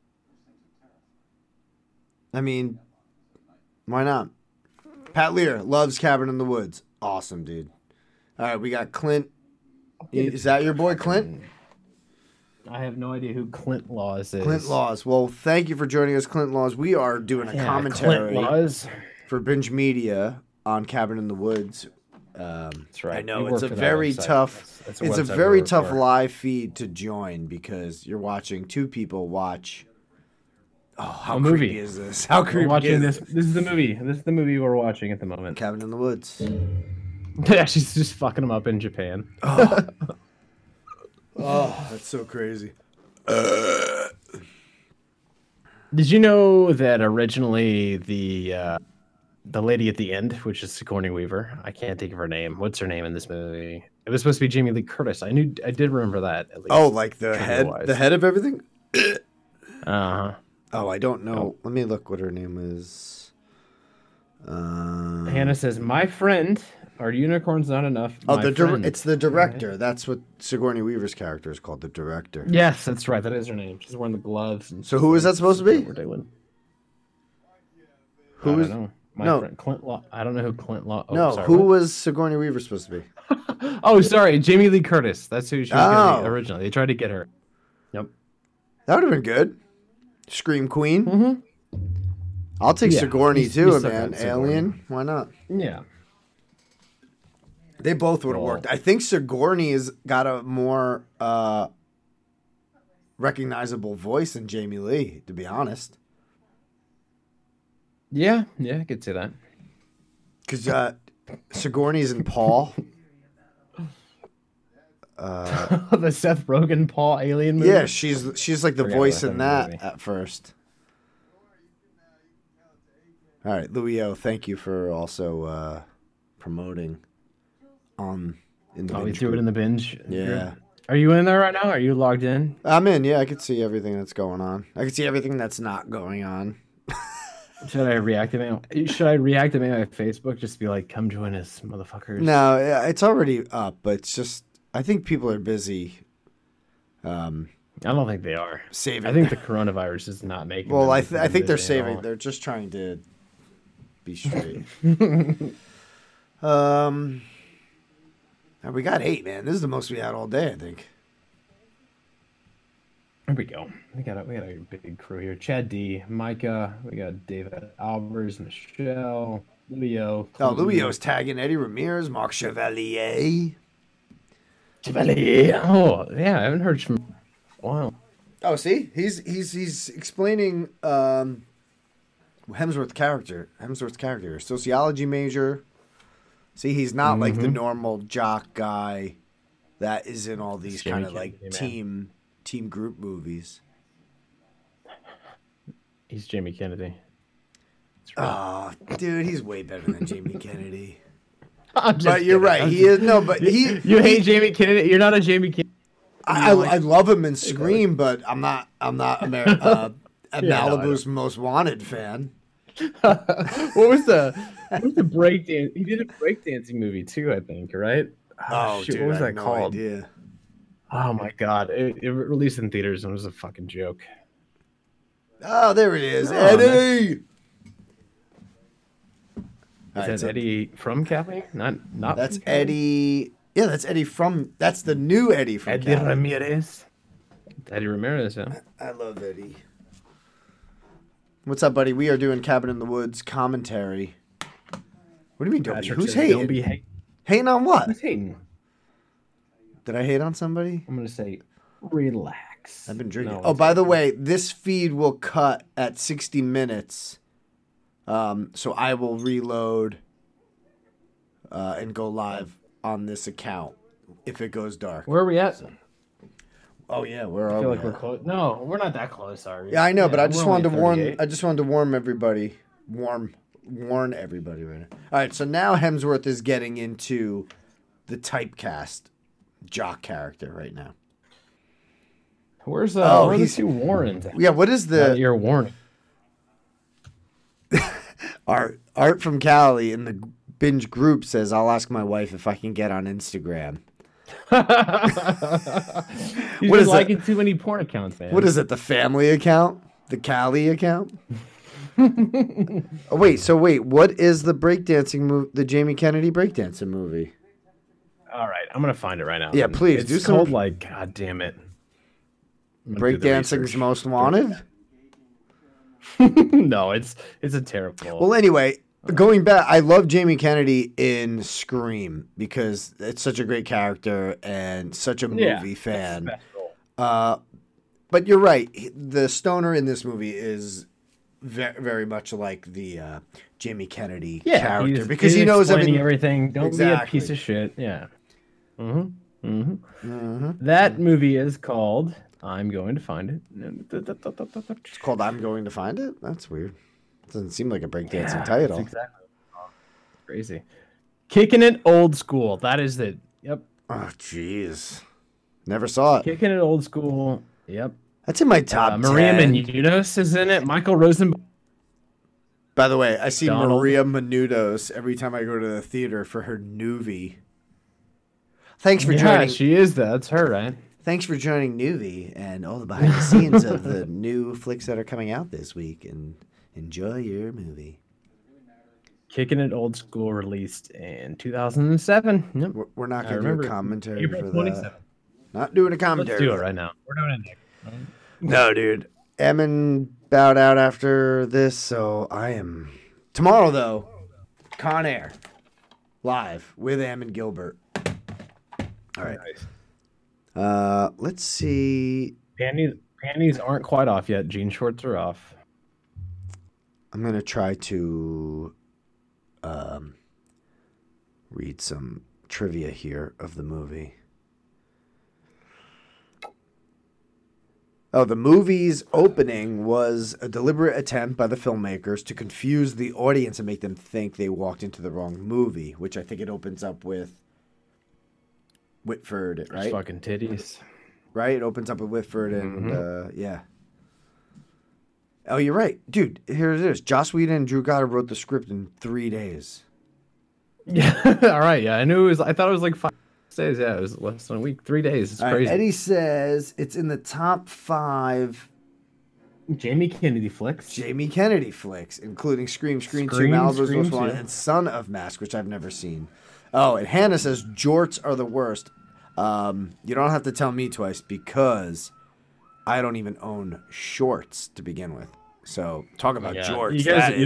I mean, why not? Pat Lear loves Cabin in the Woods. Awesome, dude. All right, we got Clint. Is that your boy, Clint? I have no idea who Clint Laws is. Clint Laws. Well, thank you for joining us, Clint Laws. We are doing a commentary for Binge Media on Cabin in the Woods. That's right. I know it's a very tough. It's a very tough live feed to join because you're watching two people watch. Oh, how creepy is this? How creepy is this? This is the movie. This is the movie we're watching at the moment. Cabin in the Woods. Yeah, she's just fucking them up in Japan. Oh, that's so crazy. Did you know that originally the lady at the end, which is Sigourney Weaver, I can't think of her name. What's her name in this movie? It was supposed to be Jamie Lee Curtis. I did remember that. At least, oh, like the head of everything. Uh-huh. Oh, I don't know. Let me look what her name is. Hannah says, "My friend, are unicorns not enough?" It's the director. Right. That's what Sigourney Weaver's character is called, the director. Yes, that's right. That is her name. She's wearing the gloves. And so who is that supposed to be? Who is? My friend Clint Law. I don't know who Clint Law. Oh, no, sorry, who was Sigourney Weaver supposed to be? Oh, sorry, Jamie Lee Curtis. That's who she was going to be originally. They tried to get her. Yep. That would have been good. Scream Queen. Mm-hmm. I'll take Sigourney too, man. Alien, why not? Yeah. They both would have worked. I think Sigourney has got a more recognizable voice than Jamie Lee, to be honest. Yeah, I could say that. Because Sigourney's in Paul. The Seth Rogen Paul Alien movie? Yeah, she's like the voice in that at first. All right, Louis O, thank you for also promoting in the binge. We threw it in the binge. Yeah. Are you in there right now? Are you logged in? I'm in, yeah. I can see everything that's going on. I can see everything that's not going on. Should I reactivate my Facebook? Just be like, come join us, motherfuckers. No, it's already up, but it's just, I think people are busy. I don't think they are. Saving. I think the coronavirus is not making. Well, I think they're saving. They're just trying to be straight. We got 8, man. This is the most we had all day, I think. Here we go. We got a big crew here. Chad D, Micah. We got David Albers, Michelle, Louis-O. Oh, Louis-O's tagging Eddie Ramirez, Mark Chevalier. Oh, yeah. I haven't heard from a while. Oh, see, he's explaining Hemsworth's character, sociology major. See, he's not like the normal jock guy that is in all these kind of like team group movies. He's Jamie Kennedy. Oh, dude, he's way better than Jamie Kennedy. But you're right. He is but he. You hate Jamie Kennedy. You're not a Jamie Kennedy. I love him in Scream, but I'm not Malibu's Most Wanted fan. What was the breakdance? He did a breakdancing movie too, I think, right? Oh, dude, what was that called? Idea. Oh my god! It released in theaters and it was a fucking joke. Oh, there it is, Eddie. Is that Eddie from Cali? Not. That's Eddie. Yeah, that's Eddie from. That's the new Eddie from Eddie Cali. Ramirez. Eddie Ramirez, yeah. I love Eddie. What's up, buddy? We are doing Cabin in the Woods commentary. What do you mean, don't be? Who's hating? Don't be hating on what? Who's hating? Did I hate on somebody? I'm going to say relax. I've been drinking. Oh, by the way, this feed will cut at 60 minutes. So I will reload and go live on this account if it goes dark. Where are we at? Oh yeah, where are I feel we? Like we're close. No, we're not that close, are we? Yeah, I know, but I just wanted to warn. I just wanted to warn everybody. Warn everybody right now. All right, so now Hemsworth is getting into the typecast jock character right now. Where's he's Warren? Yeah, what is the your warning? Art from Cali in the binge group says, "I'll ask my wife if I can get on Instagram." What is liking too many porn accounts, man? What is it? The family account? The Cali account? Wait. What is the breakdancing movie? The Jamie Kennedy breakdancing movie? All right, I'm gonna find it right now. Yeah, please. It's called like, God damn it. Breakdancing's Most Wanted? No, it's a terrible. Well, anyway, going back, I love Jamie Kennedy in Scream because it's such a great character and such a movie fan. But you're right. The stoner in this movie is very, very much like the Jamie Kennedy character because he knows everything. Don't be a piece of shit. Yeah. That movie is called I'm Going to Find It. It's called I'm Going to Find It? That's weird. Doesn't seem like a breakdancing title. That's exactly. Crazy. Kicking It Old School. That is it. Yep. Oh, jeez. Never saw it. Kicking It Old School. Yep. That's in my top 10. Maria Menounos is in it. Michael Rosenbaum. By the way, I see Maria Menounos every time I go to the theater for her Nuvi. Thanks for joining. Yeah, she is. That's her, right? Thanks for joining Nuvi and all the behind the scenes of the new flicks that are coming out this week. And enjoy your movie. Kicking It Old School released in 2007. Yep. We're not going to do a commentary April for 27th. that. Not doing a commentary. Let's do it right now. We're doing it next. No, dude. Emin bowed out after this, so I am... Tomorrow, though, Con Air. Live with Ammon Gilbert. All right. Nice. Let's see. Panties aren't quite off yet. Jean shorts are off. I'm going to try to read some trivia here of the movie. Oh, the movie's opening was a deliberate attempt by the filmmakers to confuse the audience and make them think they walked into the wrong movie, which I think it opens up with Whitford, right? Fucking titties. Right? It opens up with Whitford and, yeah. Oh, you're right. Dude, here it is. Joss Whedon and Drew Goddard wrote the script in 3 days. Yeah, all right, yeah. I thought it was like 5 days. Yeah, it was less than a week. 3 days. It's crazy. Eddie says it's in the top 5 Jamie Kennedy flicks, including Scream 2, Malibu's Most Wanted, and Son of Mask, which I've never seen. Oh, and Hannah says jorts are the worst. You don't have to tell me twice because I don't even own shorts to begin with. So talk about jorts.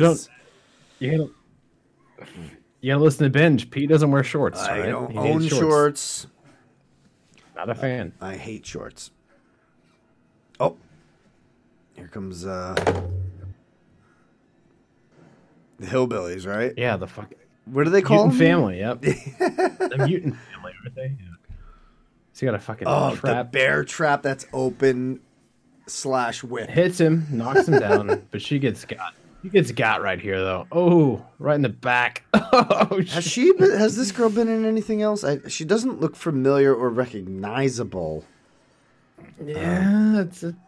You gotta listen to Binge. Pete doesn't wear shorts. I don't own shorts. Not a fan. I hate shorts. Oh, here comes the Hillbillies, right? Yeah, the fucking. What do they call them? Family. Yep. The mutant family, aren't they? Yeah. So you got a fucking trap. The bear trap that's open / whip. Hits him, knocks him down, but she gets got. He gets got right here, though. Oh, right in the back. Oh, has this girl been in anything else? She doesn't look familiar or recognizable. Yeah,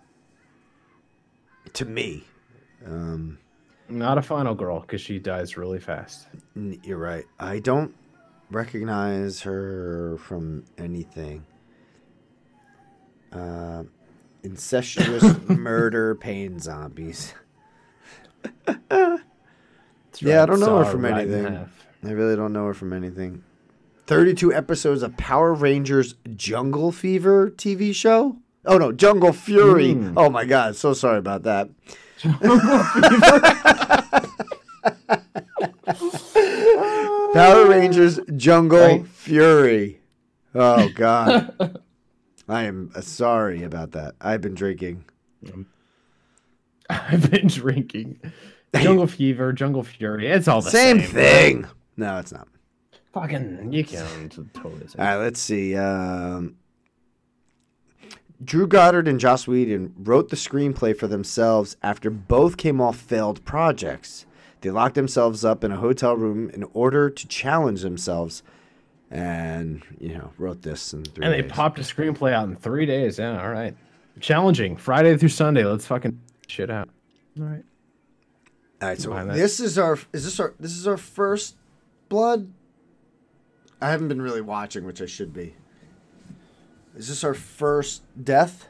to me. Not a final girl, because she dies really fast. You're right. I don't recognize her from anything. Incestuous murder paying zombies. Yeah, I don't know her from anything. I really don't know her from anything. 32 episodes of Power Rangers Jungle Fever TV show? Oh, no, Jungle Fury. Oh, my God. So sorry about that. Power Rangers Jungle Fury. Oh, God. I am sorry about that. I've been drinking. Jungle Fever, Jungle Fury. It's all the same thing. No, it's not. Fucking, you can totally say. All right, let's see. Drew Goddard and Joss Whedon wrote the screenplay for themselves after both came off failed projects. They locked themselves up in a hotel room in order to challenge themselves and, wrote this in 3 days. And they popped a screenplay out in 3 days. Yeah, all right. Challenging. Friday through Sunday. Let's fucking shit out. All right. All right, so this is our first blood. I haven't been really watching, which I should be. Is this our first death?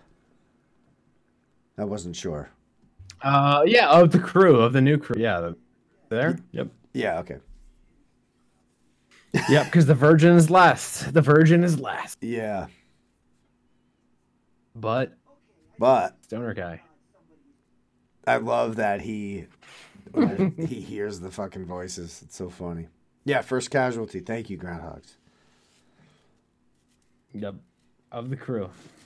I wasn't sure. Yeah, of the new crew. Yeah, there. Yep. Yeah. Okay. Yep, because the Virgin is last. Yeah. But stoner guy. I love that he hears the fucking voices. It's so funny. Yeah, first casualty. Thank you, Groundhogs. Yep, of the crew.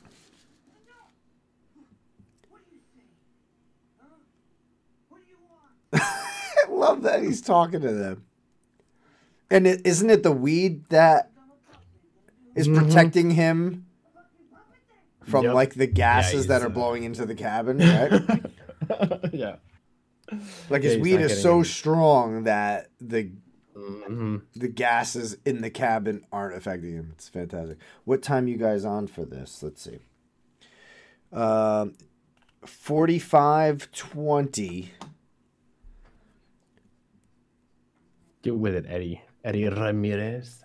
I love that he's talking to them. And isn't it the weed that is protecting him from like the gases that are blowing into the cabin, right? Yeah. Like his weed is so strong that the gases in the cabin aren't affecting him. It's fantastic. What time you guys on for this? Let's see. 45:20. Get with it, Eddie. Eddie Ramirez.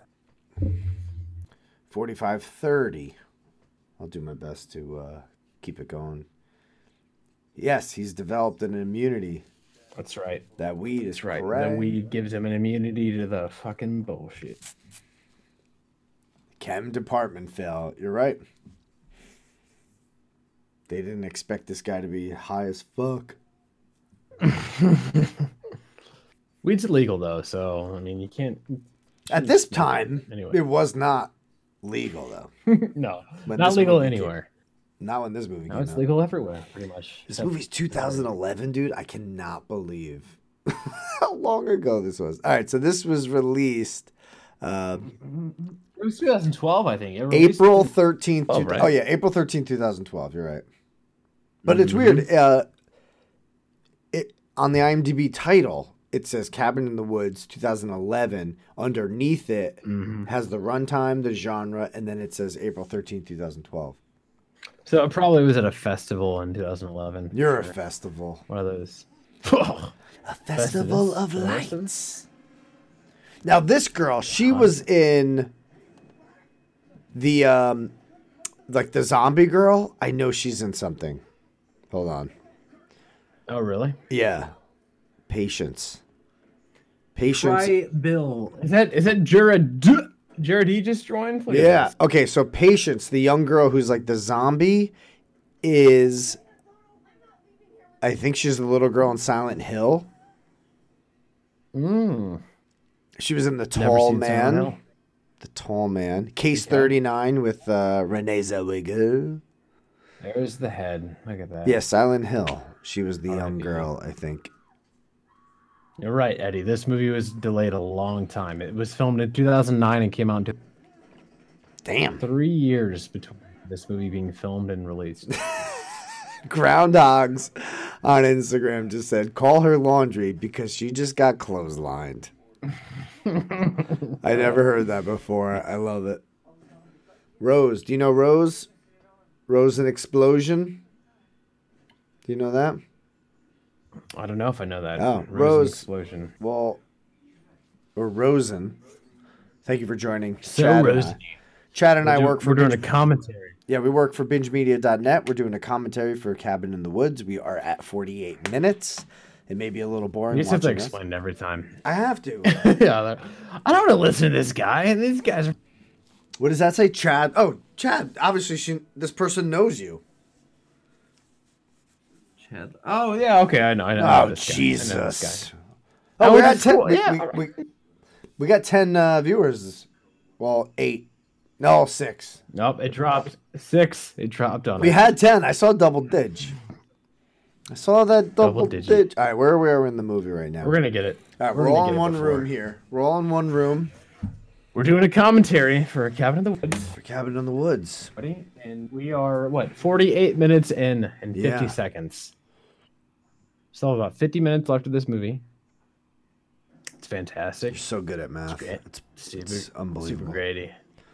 45:30. I'll do my best to keep it going. Yes, he's developed an immunity. That's right. That weed is right. correct. The weed gives him an immunity to the fucking bullshit. Chem department fell. You're right. They didn't expect this guy to be high as fuck. Weed's illegal though, so I mean you can't. At this time, anyway. It was not legal though. No, not legal anywhere. Not when this movie came out. It's legal everywhere, pretty much. This movie's 2011, dude. I cannot believe how long ago this was. All right, so this was released. It was 2012, I think. April 13th. Right? Oh yeah, April 13th, 2012. You're right. But it's weird. On the IMDb title, it says Cabin in the Woods 2011. Underneath it has the runtime, the genre, and then it says April 13th, 2012. So it probably was at a festival in 2011. You're a festival. One of those. A festival of lights. Now this girl, she was in the like the zombie girl. I know she's in something. Hold on. Oh really? Yeah. Patience. Try Bill. Is that Jared? Jared, he just joined? Yeah. Okay, so Patience, the young girl who's like the zombie, is... I think she's the little girl in Silent Hill. She was in The Tall Man. The Tall Man. Case 39 with Renee Zellweger. There's the head. Look at that. Yeah, Silent Hill. She was the young girl, I think. You're right, Eddie. This movie was delayed a long time. It was filmed in 2009 and came out in... Damn. 3 years between this movie being filmed and released. Groundhogs on Instagram just said, call her laundry because she just got clotheslined. I never heard that before. I love it. Rose. Do you know Rose? Rose and Explosion? Do you know that? I don't know if I know that. Oh, Rose Explosion. Well, or Rosen. Thank you for joining. Chad and I work for... We're doing a commentary. Yeah, we work for BingeMedia.net. We're doing a commentary for Cabin in the Woods. We are at 48 minutes. It may be a little boring. You just have to explain it every time. I have to. Yeah, I don't want to listen to this guy. These guys are... What does that say, Chad? Oh, Chad. Obviously, this person knows you. Oh yeah, okay, I know. Oh Jesus! Oh, we got 10. We got 10 viewers. Well, 8. No, 6. Nope, it dropped 6. It dropped on. We had 10. I saw double dig. I saw that double dig. All right, where are we in the movie right now? We're gonna get it. All right, we're all in one room here. We're all in one room. We're doing a commentary for Cabin in the Woods. For Cabin in the Woods. Buddy, and we are 48 minutes in and 50 seconds. Still about 50 minutes left of this movie. It's fantastic. You're so good at math. It's unbelievable. Super grady.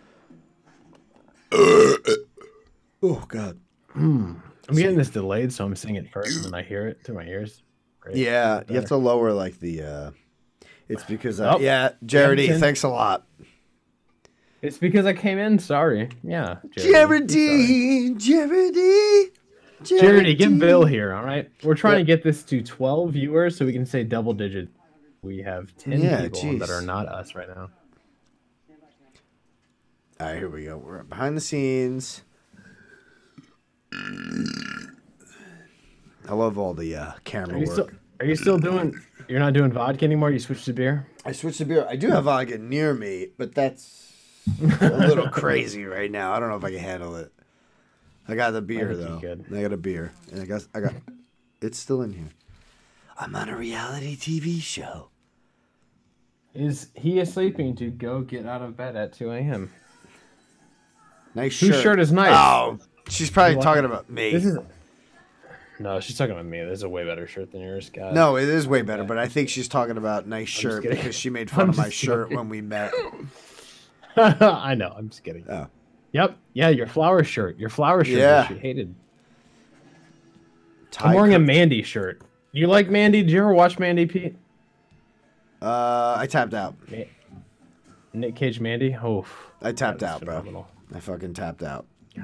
Oh, God. I'm getting this delayed, so I'm seeing it first, and then I hear it through my ears. Great. Yeah, you have to lower, like, the... It's because... yeah, Jaredy, thanks a lot. It's because I came in. Sorry. Yeah. Jaredy, get Bill here, all right? We're trying to get this to 12 viewers so we can say double digit. We have 10 people that are not us right now. All right, here we go. We're behind the scenes. I love all the camera work. Are you still doing... You're not doing vodka anymore? You switched to beer? I switched to beer. I do have vodka near me, but that's a little crazy right now. I don't know if I can handle it. I got the beer, though. I got a beer. And I got... It's still in here. I'm on a reality TV show. He is sleeping to go get out of bed at 2 a.m.? Nice shirt. Whose shirt is nice? Oh, she's probably talking about me. No, she's talking about me. This is a way better shirt than yours, guys. No, it is way better, but I think she's talking about nice shirt because she made fun of my shirt when we met. I know. I'm just kidding. Oh. Yep. Yeah, your flower shirt. Your flower shirt that she hated. I'm wearing a Mandy shirt. You like Mandy? Did you ever watch Mandy, Pete? I tapped out. Nick Cage Mandy? Oh. I tapped out, bro. I fucking tapped out.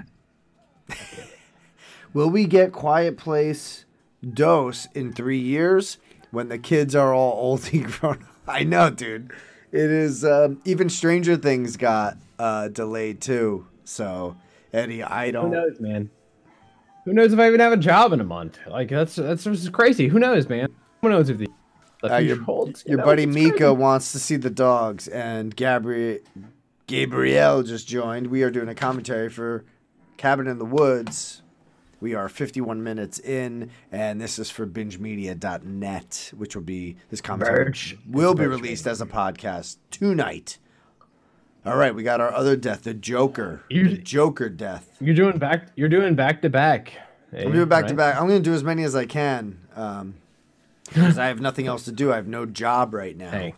Will we get Quiet Place Dose in 3 years when the kids are all old and grown? I know, dude. It is, even Stranger Things got delayed too. So, Eddie, I don't... Who knows, man? Who knows if I even have a job in a month? Like that's just crazy. Who knows, man? Who knows if the future holds? Your buddy Mika wants to see the dogs, and Gabrielle just joined. We are doing a commentary for Cabin in the Woods. We are 51 minutes in, and this is for BingeMedia.net, which will be this commentary will be released as a podcast tonight. All right, we got our other death, the Joker. The Joker death. You're doing back to back. I'm doing back to back. I'm going to do as many as I can because I have nothing else to do. I have no job right now. Hey.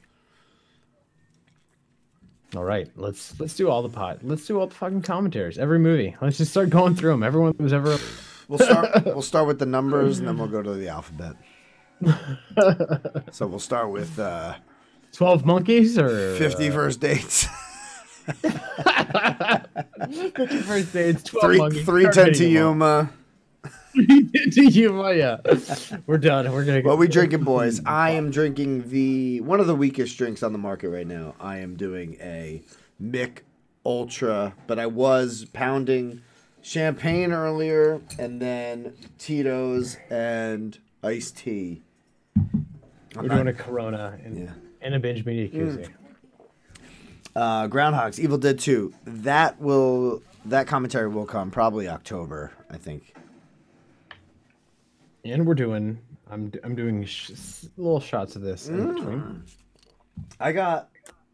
All right, let's do all the Let's do all the fucking commentaries. Every movie. Let's just start going through them. Everyone who's ever. We'll start with the numbers, and then we'll go to the alphabet. So we'll start with 12 Monkeys or 50 First Dates. 50 First Dates. 12 Monkeys. 310 to Yuma. 310 to Yuma. Yeah, we're done. We're gonna. What are we drinking, boys? I am drinking one of the weakest drinks on the market right now. I am doing a Mick Ultra, but I was pounding champagne earlier, and then Tito's and iced tea. We're doing a Corona and a Binge Media koozie. Groundhogs, Evil Dead 2. That commentary will come probably October, I think. And I'm doing little shots of this in between. I got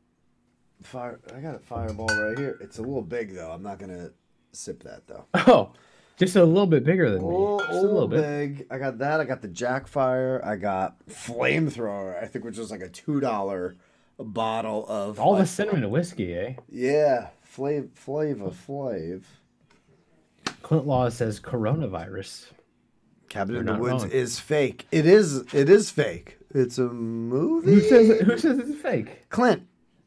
a Fireball right here. It's a little big though. I'm not gonna sip that though. Oh, just a little bit bigger than me. Just a little big. I got that. I got the Jackfire. I got Flamethrower. I think which was like a $2 bottle of all the cinnamon whiskey, eh? Yeah, Flav. Clint Law says coronavirus. Cabin in the Woods is fake. It is fake. It's a movie. Who says it's fake? Clint.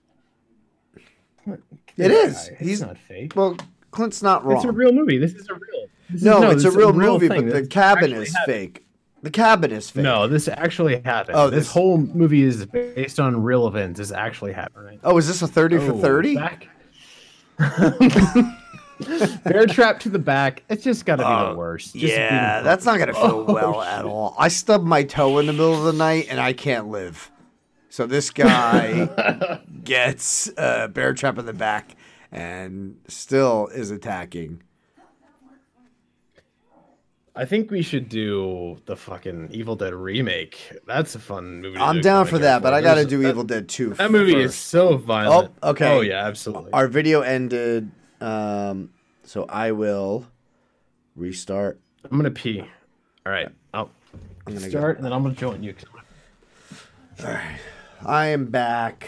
It is. He's not fake. Well, Clint's not wrong. It's a real movie. This is a real. It's a real movie, but the cabin is fake. The cabin is fake. No, this actually happened. Oh, this whole movie is based on real events. This actually happened. Right? Oh, is this a 30 for 30? Bear trap to the back. It's just got to be the worst. That's not going to feel well at all. I stubbed my toe in the middle of the night, and I can't live. So this guy gets a bear trap in the back and still is attacking. I think we should do the fucking Evil Dead remake. That's a fun movie. I'm down for that, but I got to do Evil Dead 2 That movie is so violent. Oh, okay. Oh, yeah, absolutely. Our video ended, so I will restart. I'm going to pee. All right. I'm going to start, and then I'm going to join you. All right. I am back.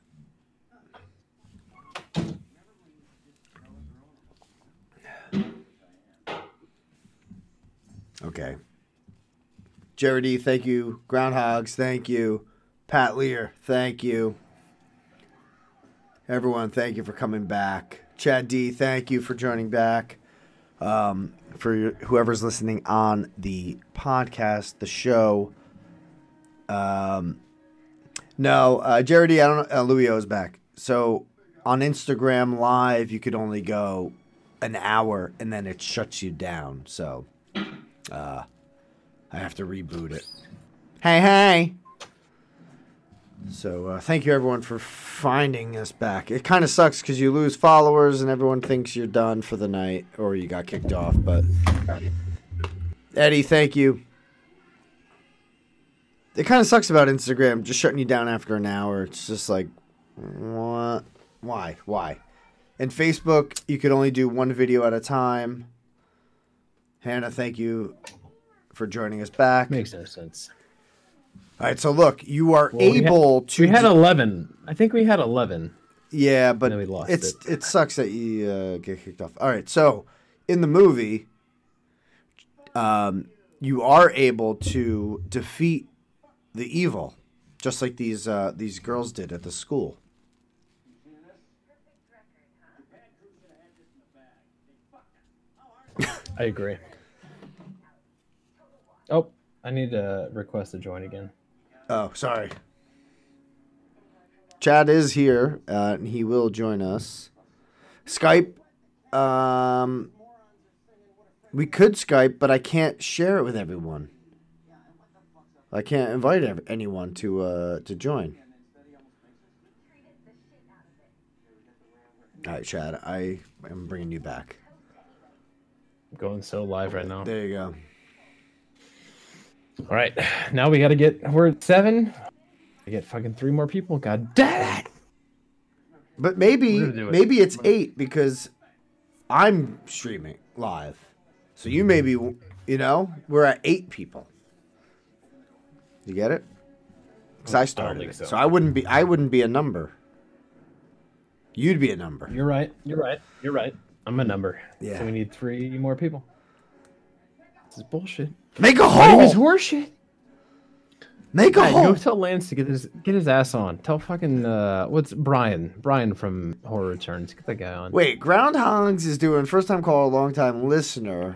Okay. Jared E., thank you. Groundhogs, thank you. Pat Lear, thank you. Everyone, thank you for coming back. Chad D., thank you for joining back. For whoever's listening on the podcast, the show. No, Jared E., I don't know. Louis O is back. So on Instagram Live, you could only go an hour, and then it shuts you down. So I have to reboot it. Hey. So thank you, everyone, for finding us back. It kind of sucks because you lose followers and everyone thinks you're done for the night or you got kicked off. But Eddie, thank you. It kind of sucks about Instagram just shutting you down after an hour. It's just like, what? Why? And Facebook, you could only do one video at a time. Hannah, thank you for joining us back. Makes no sense. All right, so look, you are able to. We had 11. I think we had 11. Yeah, but we lost it sucks that you get kicked off. All right, so in the movie, you are able to defeat the evil, just like these girls did at the school. I agree. Oh, I need to request to join again. Oh, sorry. Chad is here, and he will join us. Skype. We could Skype, but I can't share it with everyone. I can't invite anyone to join. All right, Chad, I am bringing you back. I'm going so live right now. There you go. All right, now we got to we're at 7. We get fucking 3 more people. God damn it! But maybe it's 8 because I'm streaming live. So you maybe, we're at 8 people. You get it? Because I started it. So I wouldn't be a number. You'd be a number. You're right. I'm a number. Yeah. So we need 3 more people. This is bullshit. Make a hole! This is horseshit. Make a hole! Go tell Lance to get his ass on. Tell fucking, what's Brian? Brian from Horror Returns. Get that guy on. Wait, Groundhogs is doing first time caller, long time listener.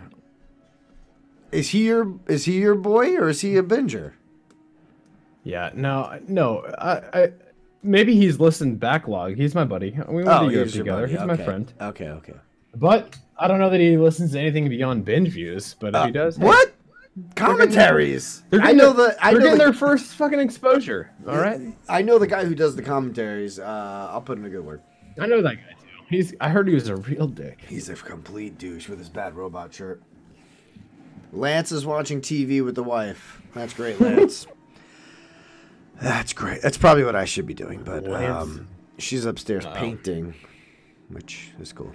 Is he your boy or is he a binger? Yeah, no. I maybe he's listened backlog. He's my buddy. We went to Europe together. He's my friend. Okay. But I don't know that he listens to anything beyond binge views. But if he does, what? Commentaries. They're getting their first fucking exposure. All right. I know the guy who does the commentaries. I'll put in a good word. I know that guy too. I heard he was a real dick. He's a complete douche with his bad robot shirt. Lance is watching TV with the wife. That's great, Lance. That's great. That's probably what I should be doing, but she's upstairs painting, which is cool.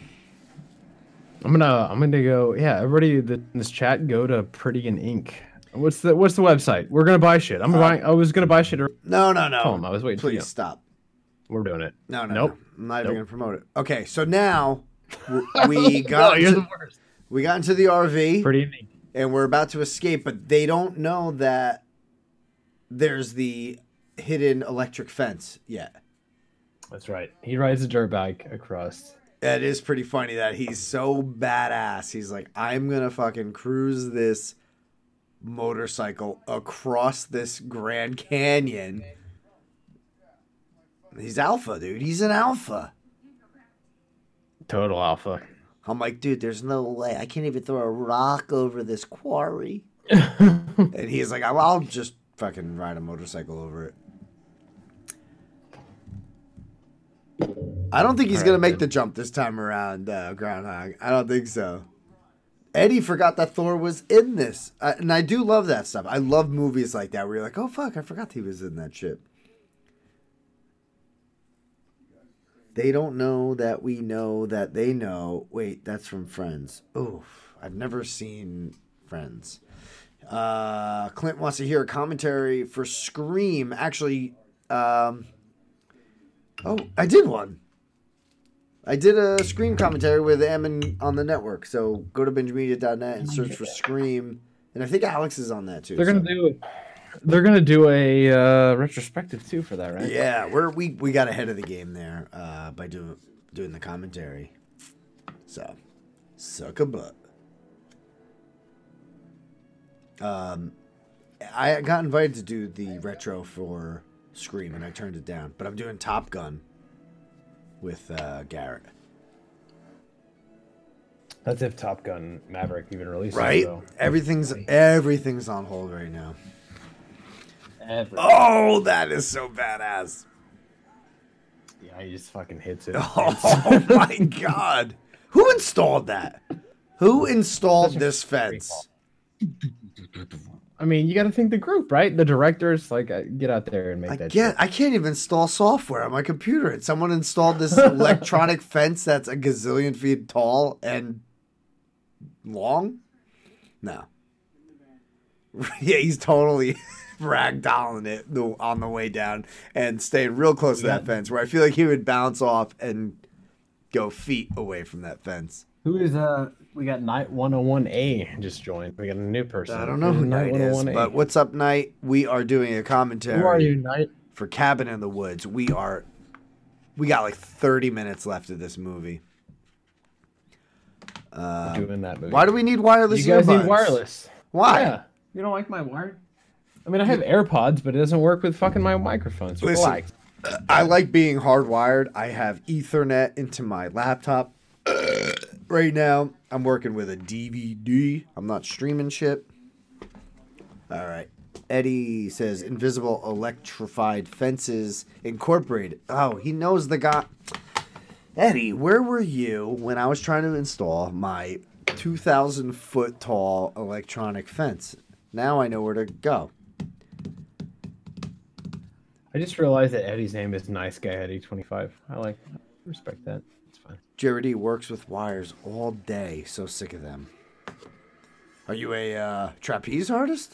I'm gonna go. Yeah, everybody in this chat, go to Pretty in Ink. What's the website? We're gonna buy shit. I was gonna buy shit. No. I was waiting. Please stop. We're doing it. No. Nope. I'm not even gonna promote it. Okay, so now we got. You're the worst. We got into the RV. Pretty in Ink. And we're about to escape, but they don't know that there's the hidden electric fence yet. That's right. He rides a dirt bike across. It is pretty funny that he's so badass. He's like, I'm going to fucking cruise this motorcycle across this Grand Canyon. He's alpha, dude. He's an alpha. Total alpha. I'm like, dude, there's no way. I can't even throw a rock over this quarry. And he's like, I'll just fucking ride a motorcycle over it. I don't think he's going to make the jump this time around, Groundhog. I don't think so. Eddie forgot that Thor was in this. And I do love that stuff. I love movies like that where you're like, oh, fuck, I forgot he was in that shit. They don't know that we know that they know. Wait, that's from Friends. Oof, I've never seen Friends. Clint wants to hear a commentary for Scream. Actually, I did one. I did a Scream commentary with Emin on the network. So go to bingemedia.net and search for Scream. And I think Alex is on that too. They're gonna do a retrospective too for that, right? Yeah, we got ahead of the game there by doing the commentary. So, suck a butt. I got invited to do the retro for Scream and I turned it down, but I'm doing Top Gun with Garrett. That's if Top Gun Maverick even releases. Right, though. everything's on hold right now. Everything. Oh, that is so badass. Yeah, he just fucking hits it. Oh my god. Who installed that? Who installed this fence? I mean, you got to think the group, right? The directors, like, get out there and make that shit. I can't even install software on my computer. And someone installed this electronic fence that's a gazillion feet tall and long? No. Yeah, he's totally ragdolling it on the way down and staying real close to that fence where I feel like he would bounce off and go feet away from that fence. Who is we got Night 101A just joined. We got a new person. I don't know who Night is, but what's up, Night? We are doing a commentary. Who are you, Night? For Cabin in the Woods. We got like 30 minutes left of this movie. Doing that movie. Why do we need wireless earbuds? You guys need wireless. Why? Yeah. You don't like my wire? I mean, I have AirPods, but it doesn't work with fucking my microphone. So listen, relax. I like being hardwired. I have Ethernet into my laptop. right now, I'm working with a DVD. I'm not streaming shit. All right. Eddie says Invisible Electrified Fences Incorporated. Oh, he knows the guy. Eddie, where were you when I was trying to install my 2,000 foot tall electronic fence? Now I know where to go. I just realized that Eddie's name is Nice Guy Eddie 25. I respect that. It's fine. Jared works with wires all day. So sick of them. Are you a trapeze artist?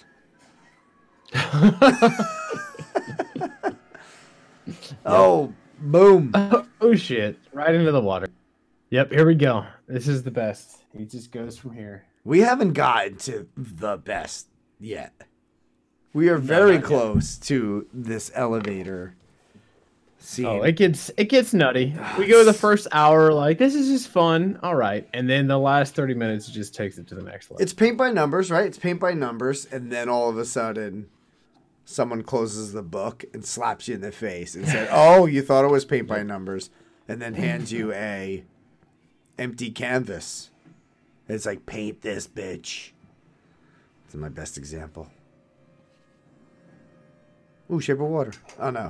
Oh, boom. Oh, shit. Right into the water. Yep, here we go. This is the best. He just goes from here. We haven't gotten to the best yet. We are very close to this elevator scene. Oh, it gets nutty. We go the first hour like, this is just fun. All right. And then the last 30 minutes just takes it to the next level. It's paint by numbers, right? It's paint by numbers. And then all of a sudden, someone closes the book and slaps you in the face and said, oh, you thought it was paint by numbers. And then hands you a empty canvas. It's like, paint this, bitch. It's my best example. Ooh, Shape of Water. Oh, no.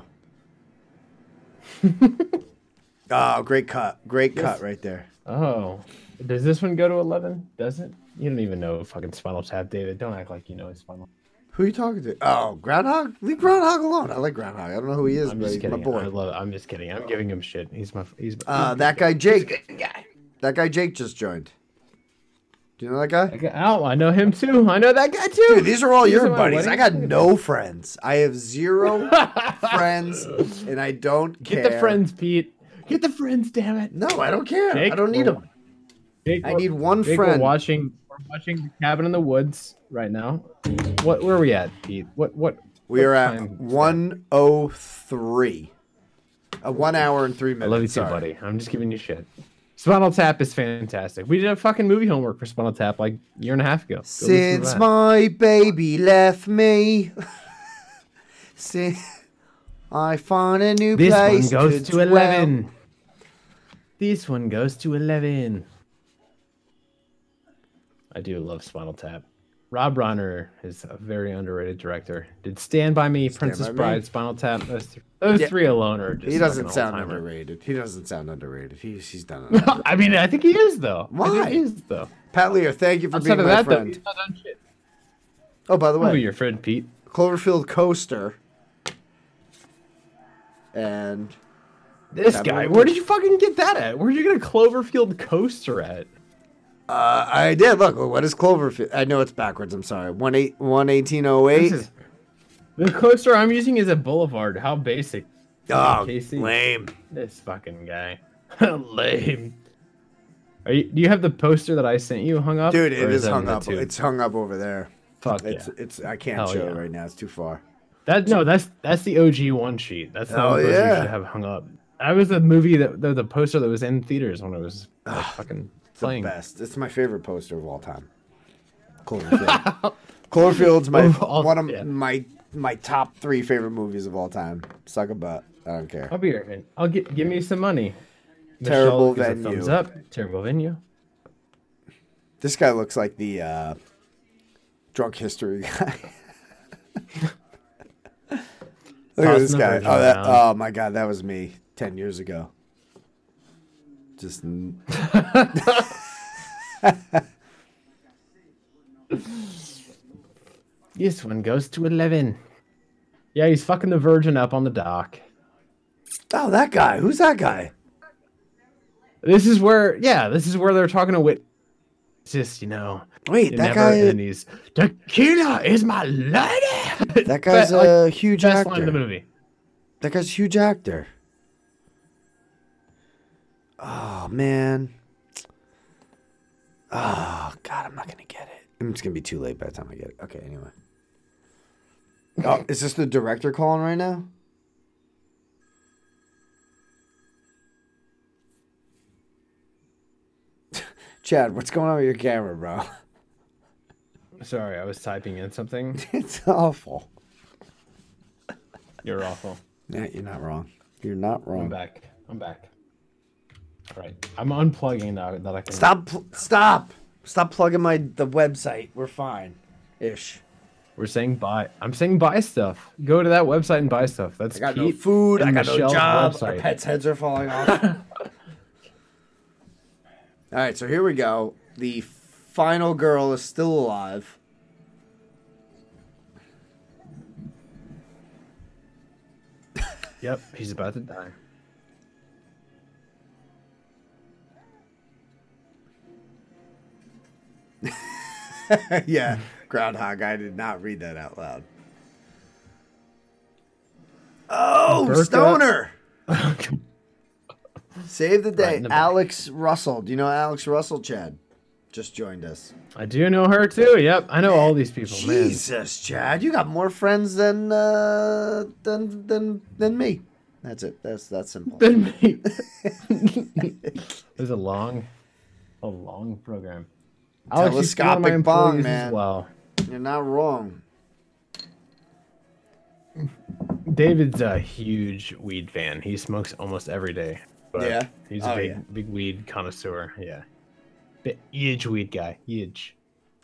Oh, great cut. Great cut right there. Oh. Does this one go to 11? Does it? You don't even know fucking Spinal Tap, David. Don't act like you know his Spinal. Who are you talking to? Oh, Groundhog? Leave Groundhog alone. I like Groundhog. I don't know who he is, I'm but just he's my kidding. boy. I love it. I'm just kidding. I'm giving him shit. That guy, Jake. That guy, Jake, just joined. Do you know that guy? Oh, I know him too. I know that guy too. Dude, these are all your buddies. I got no friends. I have zero friends, and I don't care. Get the friends, Pete. Get the friends, damn it. No, I don't care. Jake, I don't need them. I need one Jake, friend. We're watching The Cabin in the Woods right now. Where are we at, Pete? We are at 1:03. 1 hour and 3 minutes. I love you too, buddy. I'm just giving you shit. Spinal Tap is fantastic. We did a fucking movie homework for Spinal Tap like a year and a half ago. Since my baby left me, I found a new place. This one goes to 11. This one goes to 11. I do love Spinal Tap. Rob Reiner is a very underrated director. Did Stand By Me, Princess Bride, Spinal Tap. Those three alone are just. He doesn't sound underrated. He's done it. I mean, I think he is though. Why? I think he is though. Pat Lear, thank you for being my friend. He's not done shit. Oh, by the way, I'll be your friend, Pete. Cloverfield coaster. And this guy, where did you fucking get that at? Where did you get a Cloverfield coaster at? I did. Look, what is Cloverfield? I know it's backwards. I'm sorry. 11808. The coaster I'm using is a Boulevard. How basic. Oh, lame. This fucking guy. Lame. Do you have the poster that I sent you hung up? Dude, it is hung up. It's hung up over there. Fuck it's I can't show it right now. It's too far. That's the OG one sheet. That's the one poster you should have hung up. That was the movie the poster that was in theaters when it was fucking playing. The best. It's my favorite poster of all time. Cloverfield. Cloverfield's one of my top 3 favorite movies of all time. Suck a butt. I don't care. I'll be your friend. Give me some money. Terrible Michelle venue. Thumbs up. Terrible venue. This guy looks like the drunk history guy. Look at this guy. Oh my God, that was me 10 years ago. Just. This one goes to 11. Yeah, he's fucking the virgin up on the dock. Oh, that guy. Who's that guy? This is where they're talking to Whit. It's just, Wait, that guy. And he's, tequila is my lady. That guy's a huge best actor. Line in the movie. That guy's a huge actor. Oh, man. Oh, God, I'm not going to get it. It's going to be too late by the time I get it. Okay, anyway. Oh, is this the director calling right now? Chad, what's going on with your camera, bro? Sorry, I was typing in something. It's awful. You're awful. Yeah, you're not wrong. You're not wrong. I'm back. All right, I'm unplugging now that I can. Stop plugging the website. We're fine, ish. We're saying buy. I'm saying buy stuff. Go to that website and buy stuff. That's I got no food. I got no job. Website. Our pets' heads are falling off. All right, so here we go. The final girl is still alive. Yep, he's about to die. Yeah, Groundhog. I did not read that out loud. Oh, Burka. Stoner! Save the day. Right Alex Russell. Do you know Alex Russell, Chad? Just joined us. I do know her too. Yep, I know all these people. Jesus, man. Chad, you got more friends than me. That's it. That's simple. Than me. It was a long program. Telescopic bong, man. Well, you're not wrong. David's a huge weed fan. He smokes almost every day. Yeah, he's a big weed connoisseur. Yeah, huge weed guy. Huge.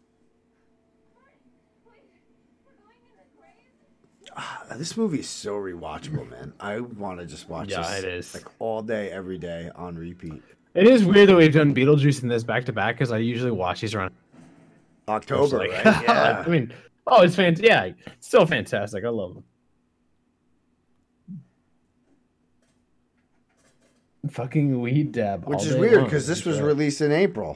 This movie is so rewatchable, man. I want to just watch this. Yeah, it is. Like all day, every day on repeat. It is weird that we've done Beetlejuice and this back to back because I usually watch these around October, right? Yeah. I mean, it's fantastic. Yeah, it's still fantastic. I love them. Fucking weed dab. Which is weird because this was released in April.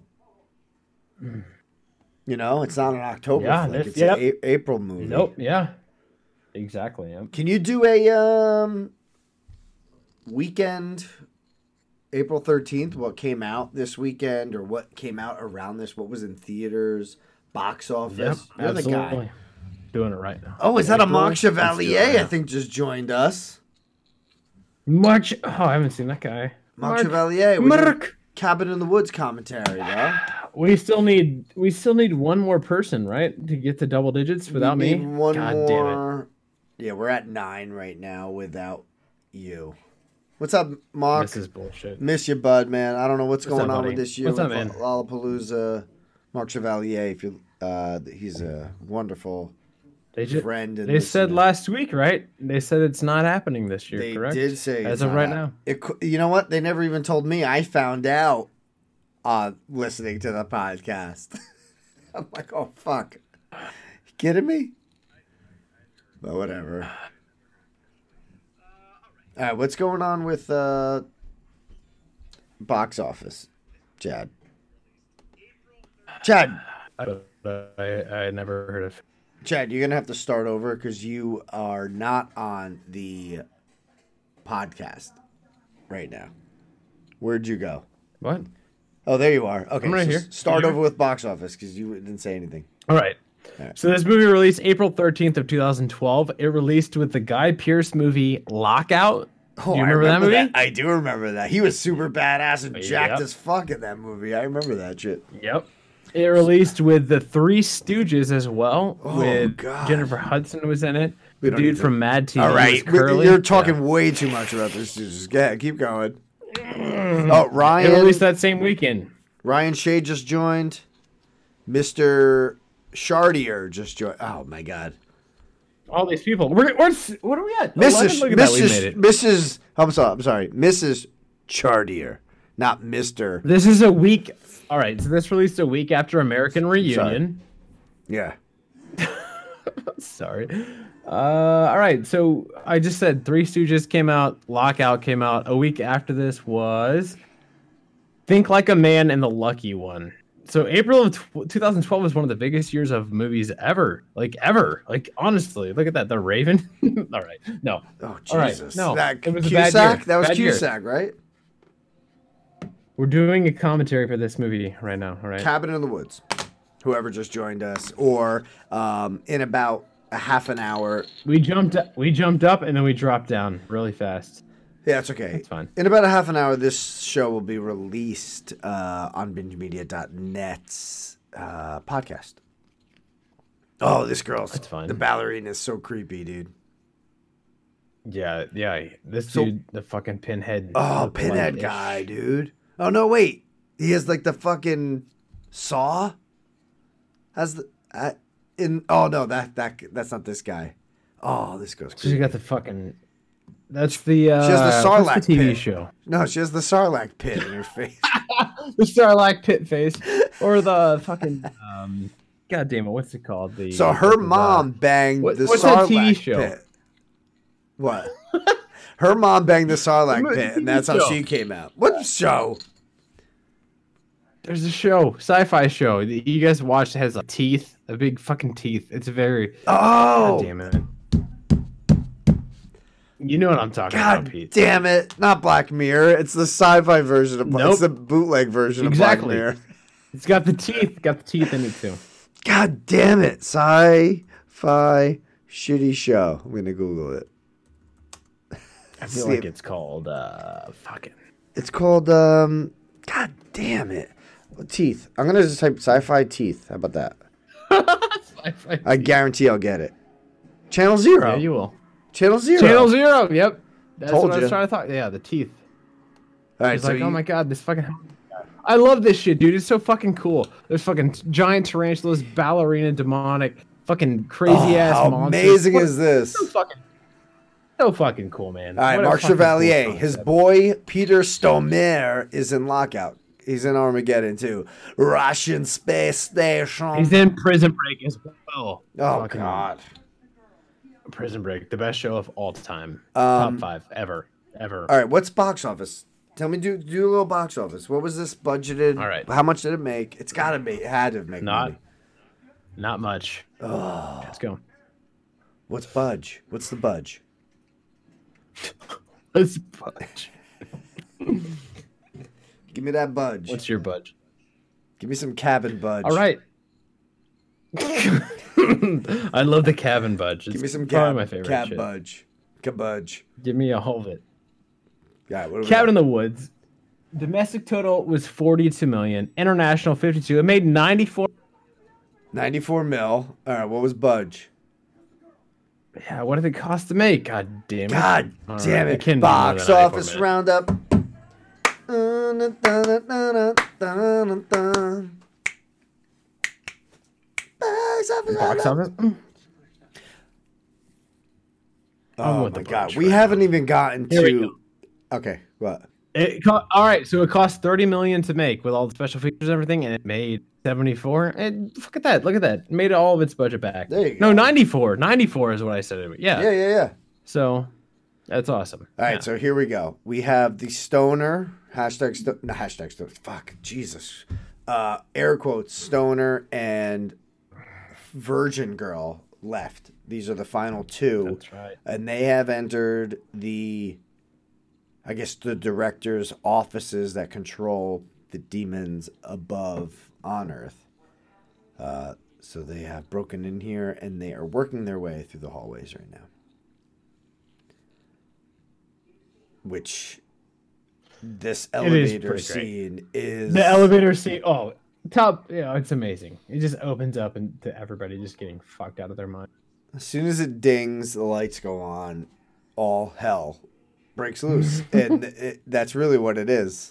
You know, it's not an October flick. It's an April movie. Nope. Yeah. Exactly. Yep. Can you do a weekend, April 13th? What came out this weekend, or what came out around this? What was in theaters, box office? Yep, You're absolutely. the guy. Doing it right now. Oh, is that a Marc Chevalier? I think just joined us. I haven't seen that guy. Marc Chevalier. Marc. Cabin in the Woods commentary, though. We still need one more person, right, to get to double digits without me. One God more. Damn it. Yeah, we're at 9 right now without you. What's up, Mark? This is bullshit. Miss you, bud, man. I don't know what's going on buddy? with this year. What's up, man? Lollapalooza. Marc Chevalier. If you, he's a wonderful friend. They said last week, right? They said it's not happening this year. Correct? They did say as of right now. You know what? They never even told me. I found out listening to the podcast. I'm like, oh fuck, you kidding me? But whatever. All right, what's going on with box office, Chad? I never heard of. Chad, you're gonna have to start over because you are not on the podcast right now. Where'd you go? What? Oh, there you are. Okay, I'm right here. Start over with box office because you didn't say anything. All right. So this movie released April 13th of 2012. It released with the Guy Pearce movie Lockout. Oh, do you remember that movie? I do remember that. He was super badass and jacked as fuck in that movie. I remember that shit. Yep. It released with the Three Stooges as well. Jennifer Hudson was in it. The dude from Mad TV. All right, you're talking way too much about this. Just keep going. Oh, Ryan. It released that same weekend. Ryan Shea just joined. Mr. Chartier just joined. Oh my God! All these people. What are we at? Mrs. I'm sorry. Mrs. Chartier, not Mr. This is a week. All right, so this released a week after American Reunion. Sorry. Yeah. Sorry. All right, so I just said Three Stooges came out. Lockout came out. A week after this was Think Like a Man and The Lucky One. So April of 2012 was one of the biggest years of movies ever. Like, honestly, look at that. The Raven. All right. No. Oh, Jesus. All right. No. It was Cusack? A bad year. That was Cusack, right? We're doing a commentary for this movie right now. All right. Cabin in the Woods. Whoever just joined us. Or in about a half an hour. We jumped up and then we dropped down really fast. Yeah, it's okay. That's fine. In about a half an hour, this show will be released on BingeMedia.net's podcast. Oh, this girl's... That's fine. The ballerina is so creepy, dude. Yeah. This dude, the fucking Pinhead. Oh, Pinhead guy, dude. Oh no, wait. He has like the fucking saw. Has the oh no, that's not this guy. Oh, this goes crazy. She got the fucking. That's the. She has the Sarlacc the TV pit. show. No, she has the Sarlacc pit in her face. The Sarlacc pit face, or the fucking. God damn it! What's it called? So her mom banged the Sarlacc TV show? pit. What? Her mom banged the Sarlacc pit, and that's how she came out. What show? There's a show, sci-fi show. You guys watched? It has like teeth, a big fucking teeth. It's very. Oh, God damn it! You know what I'm talking about, Pete. Damn it! Not Black Mirror. It's the sci-fi version of. It's the bootleg version of Black Mirror. It's got the teeth. Got the teeth in it too. God damn it! Sci-fi shitty show. I'm gonna Google it. I feel like it's called fucking. It's called God damn it. Teeth. I'm gonna just type sci-fi teeth. How about that? Sci-fi I guarantee I'll get it. Channel Zero. Yeah, you will. Channel Zero. Channel Zero. Yep. That's Told what I was trying to talk. Yeah, the teeth. All right. It's so like, oh my god, this fucking. I love this shit, dude. It's so fucking cool. There's fucking giant tarantulas, ballerina, demonic, fucking crazy ass how monsters. Amazing is this? So fucking cool, man. All right, Marc Chevalier. Cool his boy Peter Stormare is in Lockout. He's in Armageddon too. Russian space station. He's in Prison Break as well. Oh god. Prison Break, the best show of all time. Top 5 ever. All right, what's box office? Tell me, do a little box office. What was this budgeted? All right. How much did it make? It's gotta be. It had to make money. Not much. Oh. Let's go. What's budge? What's the budge? What's budge? Give me that budge. What's your budge? Give me some cabin budge. All right. I love the cabin budge. It's give me some my favorite cab shit. budge. Cabudge. Give me a whole of it. Yeah, Cabin in the Woods. Domestic total was 42 million. International 52. It made 94. 94 mil. All right, what was budge? Yeah, what did it cost to make? God damn it. God damn it. Box office roundup. Box office? Oh my god. We haven't even gotten to. Okay, what? All right, so it cost 30 million to make with all the special features and everything, and it made 74. And look at that. It made all of its budget back. There you go. No, 94. 94 is what I said. Yeah. Yeah. So that's awesome. All right, so here we go. We have the stoner, hashtag stoner, fuck, Jesus. Air quotes, stoner and virgin girl left. These are the final two. That's right. And they have entered the director's offices that control the demons above on Earth. So they have broken in here and they are working their way through the hallways right now. Which this elevator scene is... The elevator scene, top, it's amazing. It just opens up and to everybody just getting fucked out of their mind. As soon as it dings, the lights go on, all hell breaks loose. And that's really what it is.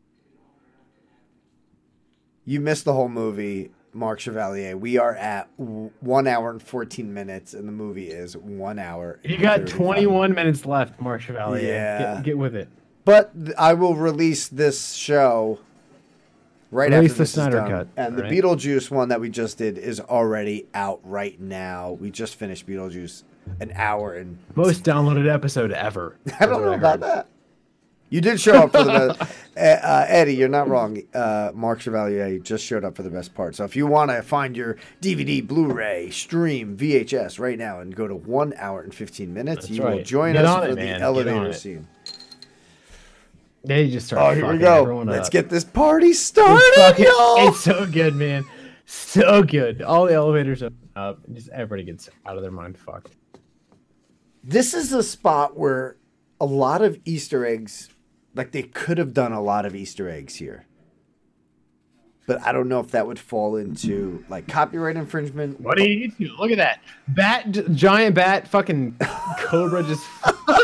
You missed the whole movie, Marc Chevalier. We are at 1 hour and 14 minutes, and the movie is 1 hour. You got 21 minutes left, Marc Chevalier. Yeah. Get with it. But I will release this show after this the is Snyder done. Cut. And the Beetlejuice one that we just did is already out right now. We just finished Beetlejuice an hour and... Most downloaded episode ever. I don't know about that. You did show up for the best. Eddie, you're not wrong. Marc Chevalier just showed up for the best part. So if you want to find your DVD, Blu-ray, stream, VHS right now and go to 1 hour and 15 minutes, That's you right. will join Get us on for it, the man. elevator scene. They just start. Oh, here we go. Let's get this party started, y'all. It's so good, man. So good. All the elevators open up. Just everybody gets out of their mind. Fuck. This is a spot where a lot of Easter eggs, like they could have done a lot of Easter eggs here. But I don't know if that would fall into like copyright infringement. What do you need to? Look at that. Giant bat, fucking cobra just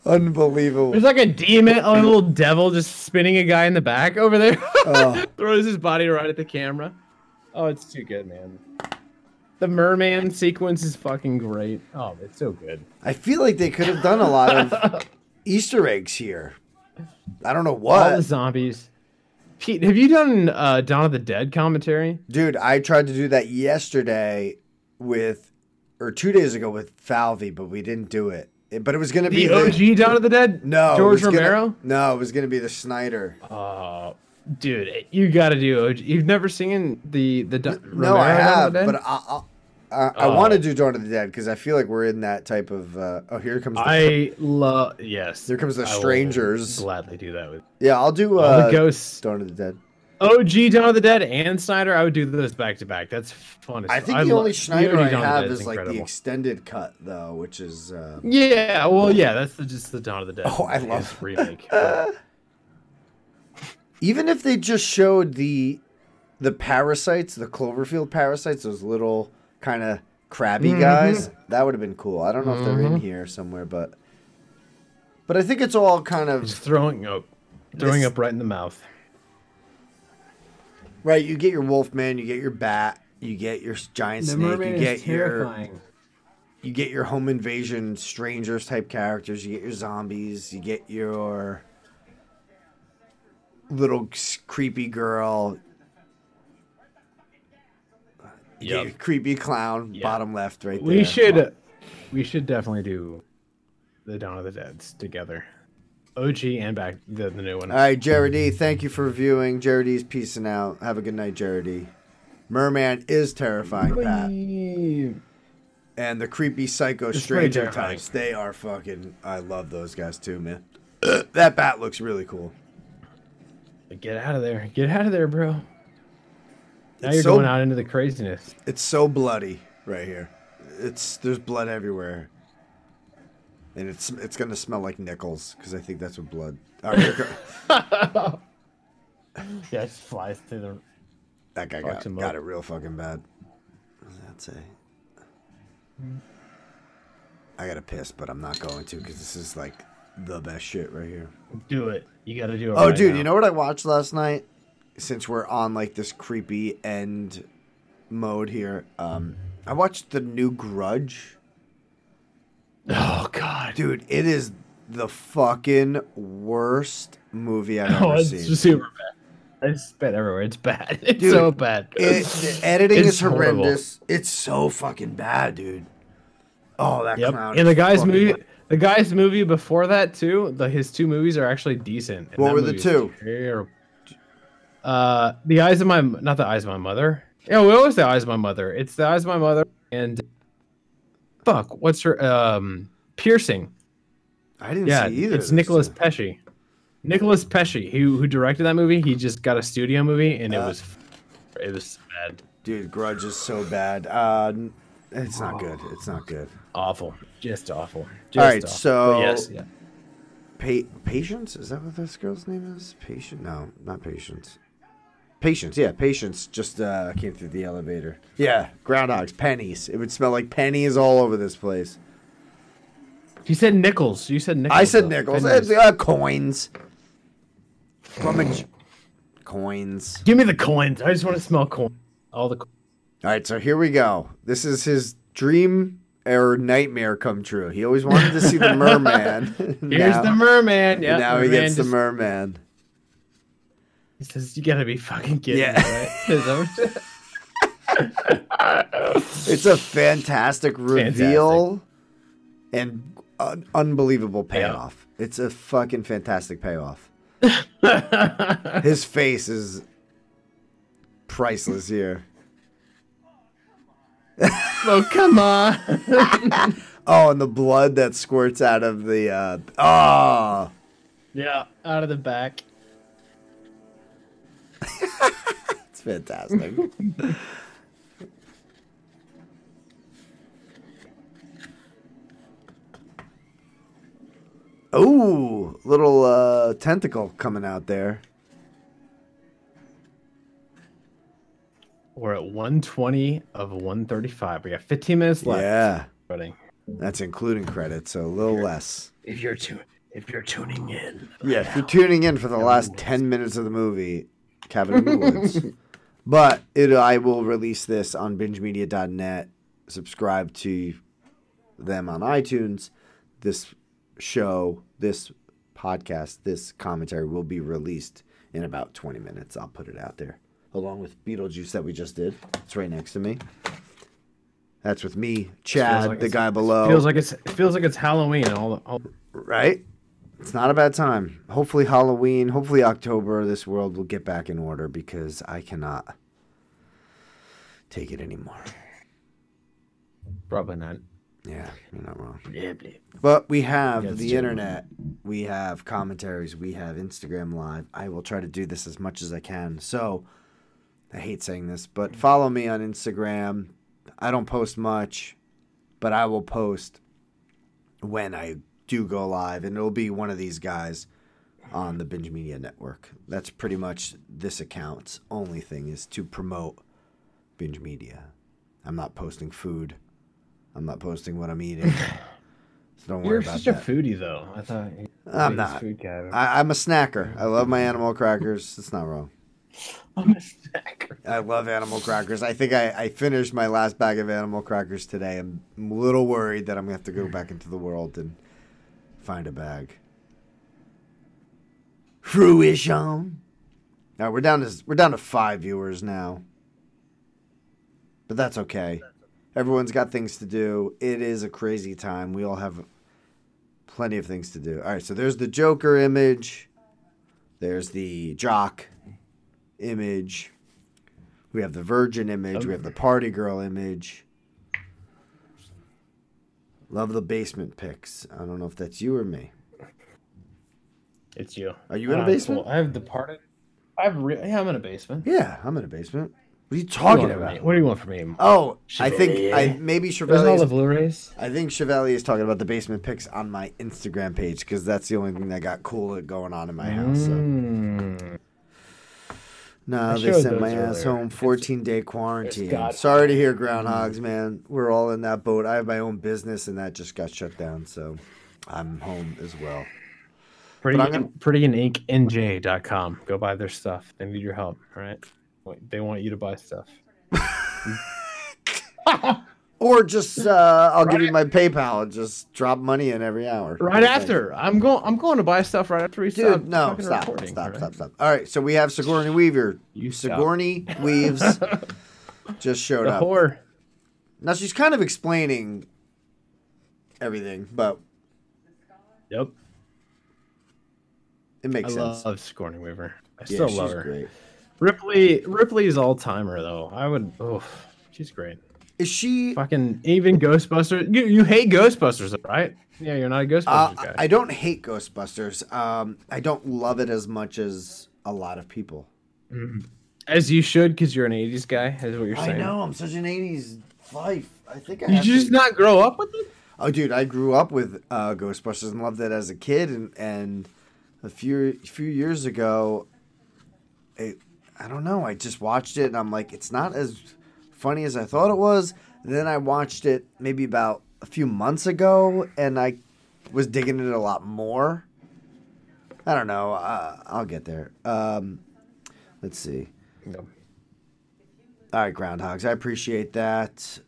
Unbelievable. There's like a demon, a little devil just spinning a guy in the back over there. Throws his body right at the camera. Oh, it's too good, man. The merman sequence is fucking great. Oh, it's so good. I feel like they could have done a lot of Easter eggs here. I don't know what. All the zombies. Pete, have you done Dawn of the Dead commentary? Dude, I tried to do that yesterday or 2 days ago with Falvey, but we didn't do it. But it was going to be the OG Dawn of the Dead? No. George Romero? No, it was going to be the Snyder. Oh, dude, you got to do OG. You've never seen the No, Romero I have, Dawn of the Dead? but I want to do Dawn of the Dead because I feel like we're in that type of. Here comes. Yes. Here comes the Strangers. I will gladly do that with. Yeah, I'll do the Ghosts. Dawn of the Dead. OG Dawn of the Dead and Snyder. I would do those back to back. That's fun. I think the only Snyder I have is like the extended cut though, which is. Yeah, well, yeah, that's just the Dawn of the Dead. Oh, I love remake. Even if they just showed the parasites, the Cloverfield parasites, those little kind of crabby guys, that would have been cool. I don't know if they're in here somewhere, but I think it's all kind of just throwing up right in the mouth. Right, you get your Wolfman, you get your bat, you get your giant snake, you get your home invasion strangers type characters, you get your zombies, you get your little creepy girl. Yep. Creepy clown, bottom left, right there. We should definitely do the Dawn of the Deads together, OG and back the new one. All right, Jared E, thank you for viewing. Jared E's peacing out. Have a good night, Jared E. Merman is terrifying, Pat. And the creepy psycho stranger types, they are fucking. I love those guys too, man. That bat looks really cool. Get out of there! Get out of there, bro. Now you're going out into the craziness. It's so bloody right here. There's blood everywhere, and it's gonna smell like nickels because I think that's what blood. All right, yeah, it just flies through the. That guy got it real fucking bad. What does that say? I gotta piss, but I'm not going to because this is like the best shit right here. Do it. You gotta do it. Oh, right dude, now. You know what I watched last night? Since we're on like this creepy end mode here, I watched the new Grudge. Oh God, dude, it is the fucking worst movie I've ever seen. It's super bad. I spit everywhere. It's bad. It's dude, so bad. The editing is horrendous. Horrible. It's so fucking bad, dude. Oh, that clown. And the guy's movie before that too. His two movies are actually decent. What were the two? Terrible. The Eyes of My, not The Eyes of My Mother. Yeah, what was The Eyes of My Mother? It's The Eyes of My Mother and fuck, what's her Piercing. I didn't see either. It's Nicholas Pesci. Nicholas Pesci, who directed that movie. He just got a studio movie, and it was bad. Dude, Grudge is so bad. It's not good. It's not good. Awful. Just awful. All right, awful. So yes, yeah. Patience? Is that what this girl's name is? Patient? No, not Patience. Patience, yeah, Patience just came through the elevator. Yeah, groundhogs, pennies. It would smell like pennies all over this place. You said nickels. You said nickels. I said nickels. Coins. Coins. Give me the coins. I just want to smell coins. All the coins. All right, so here we go. This is his dream or nightmare come true. He always wanted to see the merman. Here's the merman. Yeah. Now he gets the merman. He says, "You gotta be fucking kidding me, right?" It's a fantastic reveal and unbelievable payoff. Yeah. It's a fucking fantastic payoff. His face is priceless here. Oh, come on. Oh, and the blood that squirts out of the yeah, out of the back. It's fantastic. Ooh, little tentacle coming out there. We're at 120 of 135. We got 15 minutes left. Yeah. Running. That's including credits, so a little less. If you're If you're tuning in. If you're tuning in for the last 10 minutes of the movie, Cabin in the Woods. But I will release this on bingemedia.net. Subscribe to them on iTunes. This show, this podcast, this commentary will be released in about 20 minutes. I'll put it out there. Along with Beetlejuice that we just did. It's right next to me. That's with me, Chad, like the guy below. It feels like it's Halloween. All... Right? It's not a bad time. Hopefully Halloween, hopefully October, this world will get back in order because I cannot take it anymore. Probably not. Yeah, you're not wrong. Yeah, but we have the internet. We have commentaries. We have Instagram Live. I will try to do this as much as I can. So, I hate saying this, but follow me on Instagram. I don't post much, but I will post when I do go live, and it'll be one of these guys on the Binge Media Network. That's pretty much this account's only thing is to promote Binge Media. I'm not posting food. I'm not posting what I'm eating. So don't worry about that. You're such a foodie, though. I thought I'm not. Food guy. I'm a snacker. I love my animal crackers. It's not wrong. I'm a snacker. I love animal crackers. I think I finished my last bag of animal crackers today. I'm a little worried that I'm going to have to go back into the world and find a bag. Fruition. Now we're down to 5 viewers now. But that's okay. Everyone's got things to do. It is a crazy time. We all have plenty of things to do. All right, so there's the Joker image. There's the Jock image. We have the Virgin image. We have the Party Girl image. Love the basement pics. I don't know if that's you or me. It's you. Are you in a basement? Cool. I have Departed. I'm in a basement. Yeah, I'm in a basement. What are you talking about? What do you want from me? Oh, Chevalier. I think maybe Chevalier. There's all the Blu-rays. I think Chevalier is talking about the basement pics on my Instagram page because that's the only thing that got cool going on in my house. So. No, they sent my ass home. 14-day quarantine. Sorry to hear, groundhogs, man. We're all in that boat. I have my own business, and that just got shut down, so I'm home as well. PrettyandInkNJ.com. Go buy their stuff. They need your help, all right? They want you to buy stuff. Or just I'll give you my PayPal and just drop money in every hour. Right after. I'm going to buy stuff right after we stop. Dude, no, stop. All right, so we have Sigourney Weaver. Sigourney Weaves just showed up. Whore. Now she's kind of explaining everything, but yep. It makes sense. I love Sigourney Weaver. I still love her. Great. Ripley's all-timer, though. She's great. Is she... Fucking even Ghostbusters. You hate Ghostbusters, right? Yeah, you're not a Ghostbusters guy. I don't hate Ghostbusters. I don't love it as much as a lot of people. Mm-hmm. As you should, because you're an 80s guy, is what you're saying. I know. I'm such an 80s life. I think I Did you just not grow up with it? Oh, dude, I grew up with Ghostbusters and loved it as a kid. And a few years ago... I don't know. I just watched it, and I'm like, it's not as funny as I thought it was. Then I watched it maybe about a few months ago, and I was digging it a lot more. I don't know. I'll get there. Let's see. No. All right, Groundhogs. I appreciate that.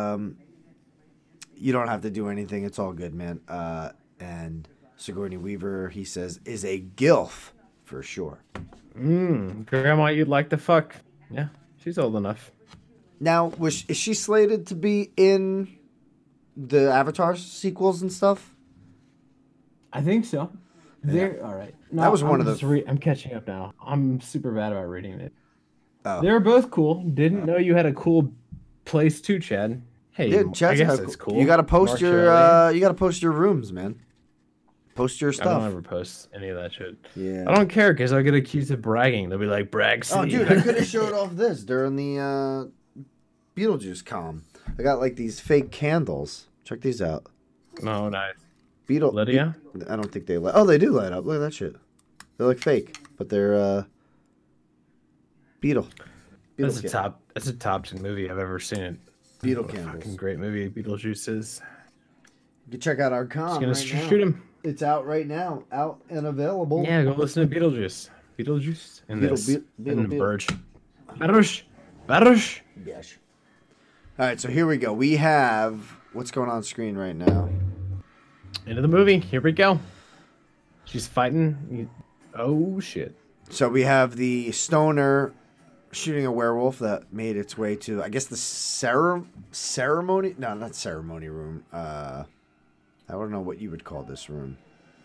You don't have to do anything. It's all good, man. And Sigourney Weaver, he says, is a gilf for sure. Grandma, you'd like to fuck. Yeah, she's old enough. Now, is she slated to be in the Avatar sequels and stuff? I think so. Yeah. All right. No, that was one of those. I'm catching up now. I'm super bad about reading it. Oh. They're both cool. Didn't know you had a cool place too, Chad. Hey, dude, I guess it's cool. You got to post your rooms, man. Post your stuff. I don't ever post any of that shit. Yeah. I don't care because I'll get accused of bragging. They'll be like, brag city. Oh, dude, I could have showed off this during the Beetlejuice comm. I got like these fake candles. Check these out. Oh, nice. Lydia? I don't think they light. Oh, they do light up. Look at that shit. They're like fake, but they're Beetle. That's a top 10 movie I've ever seen. It. Beetle candles. Fucking great movie. Beetlejuice is. You can check out our comm. Just gonna shoot him. It's out right now. Out and available. Yeah, go listen to Beetlejuice. Beetlejuice and the Birch. Barush. Yes. All right, so here we go. We have what's going on screen right now. Into the movie. Here we go. She's fighting. Oh shit. So we have the stoner shooting a werewolf that made its way to, I guess, the ceremony. No, not ceremony room. I don't know what you would call this room.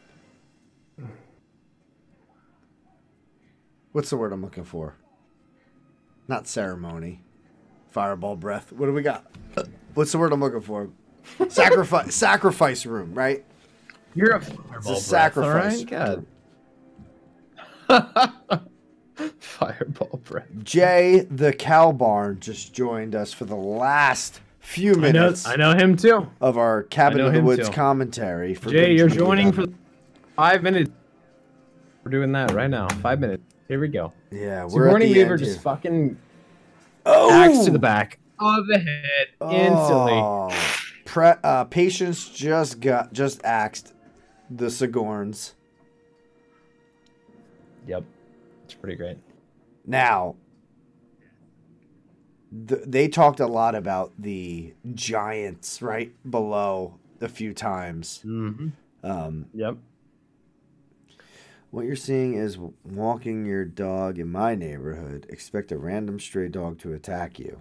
What's the word I'm looking for? Not ceremony. Fireball breath. What do we got? What's the word I'm looking for? Sacrifice room, right? You're a fireball breath, sacrifice. All right, God. Fireball breath. Jay the Cow Barn just joined us for the last few minutes. I know him too. Of our Cabin in the Woods commentary. For Jay, you're joining for 5 minutes. We're doing that right now. 5 minutes. Here we go. Yeah, we're at the end just fucking axe to the back of the head instantly. Patience just axed the Sigourns. Yep. It's pretty great. Now, they talked a lot about the giants right below a few times. Mm-hmm. Yep. What you're seeing is walking your dog in my neighborhood. Expect a random stray dog to attack you.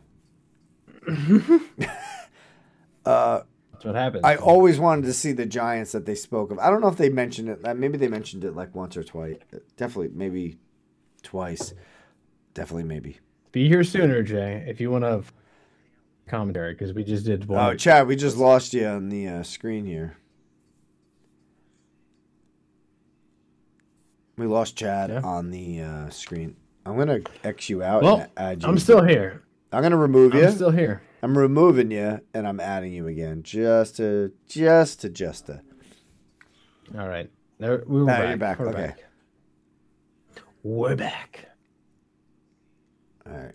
That's what happens. I always wanted to see the giants that they spoke of. I don't know if they mentioned it. Maybe they mentioned it like once or twice. Definitely, maybe twice. Definitely, maybe. Be here sooner, Jay, if you want to commentary, because we just did one. Oh, Chad, we just lost you on the screen here. We lost Chad on the screen. I'm going to X you out and add you. I'm still here. I'm going to remove you. I'm still here. I'm removing you, and I'm adding you again. Just to. All right. We're back. You're back. Okay. Back. We're back. All right.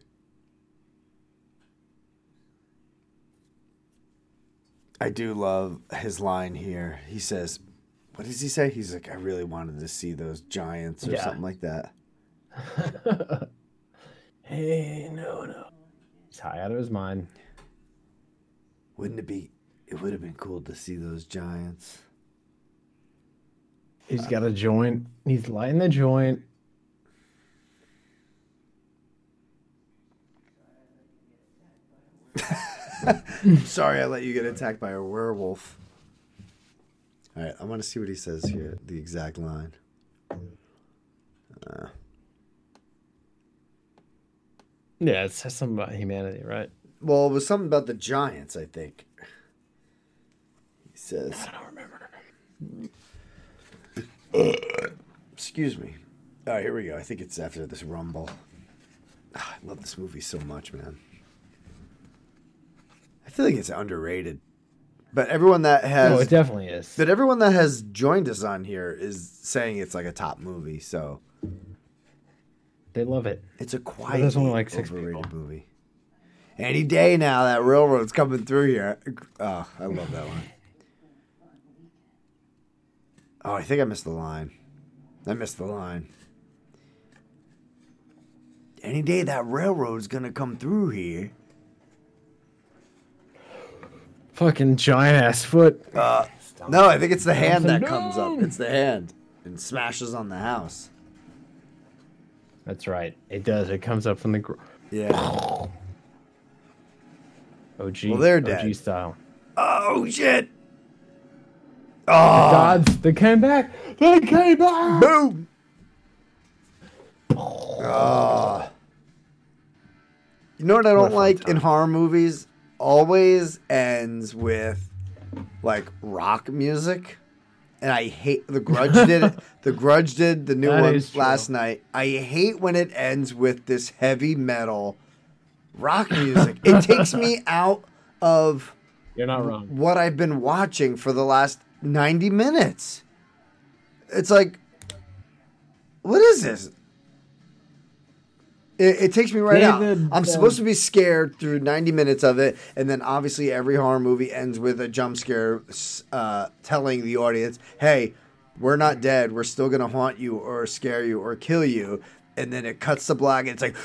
I do love his line here. He says, what does he say? He's like, I really wanted to see those giants or something like that. Hey, no. He's high out of his mind. It would have been cool to see those giants. He's got a joint. He's lighting the joint. Sorry, I let you get attacked by a werewolf. All right, I want to see what he says here, the exact line. Yeah, it says something about humanity, right? Well, it was something about the giants, I think. He says... I don't remember. Excuse me. All right, here we go. I think it's after this rumble. I love this movie so much, man. I feel like it's underrated. But everyone that has... No, it definitely is. But everyone that has joined us on here is saying it's like a top movie, so... They love it. It's a quiet, there's only like 6 overrated people. movie. Any day now, that railroad's coming through here. Oh, I love that one. Oh, I think I missed the line. Any day that railroad's gonna come through here. Fucking giant ass foot. No, I think it's the hand that comes up. It's the hand and smashes on the house. That's right. It does. It comes up from the... Yeah. OG. Well, they're dead. OG style. Oh, shit. Oh. The gods. They came back. Boom. Oh. You know what I don't like in horror movies? Always ends with, like, rock music. And I hate... The Grudge did it. The Grudge did the new one last night. I hate when it ends with this heavy metal rock music. It takes me out of... You're not wrong. What I've been watching for the last 90 minutes. It's like... What is this? It takes me right out. I'm supposed to be scared through 90 minutes of it, and then obviously every horror movie ends with a jump scare telling the audience, hey, we're not dead. We're still going to haunt you or scare you or kill you. And then it cuts to black and it's like,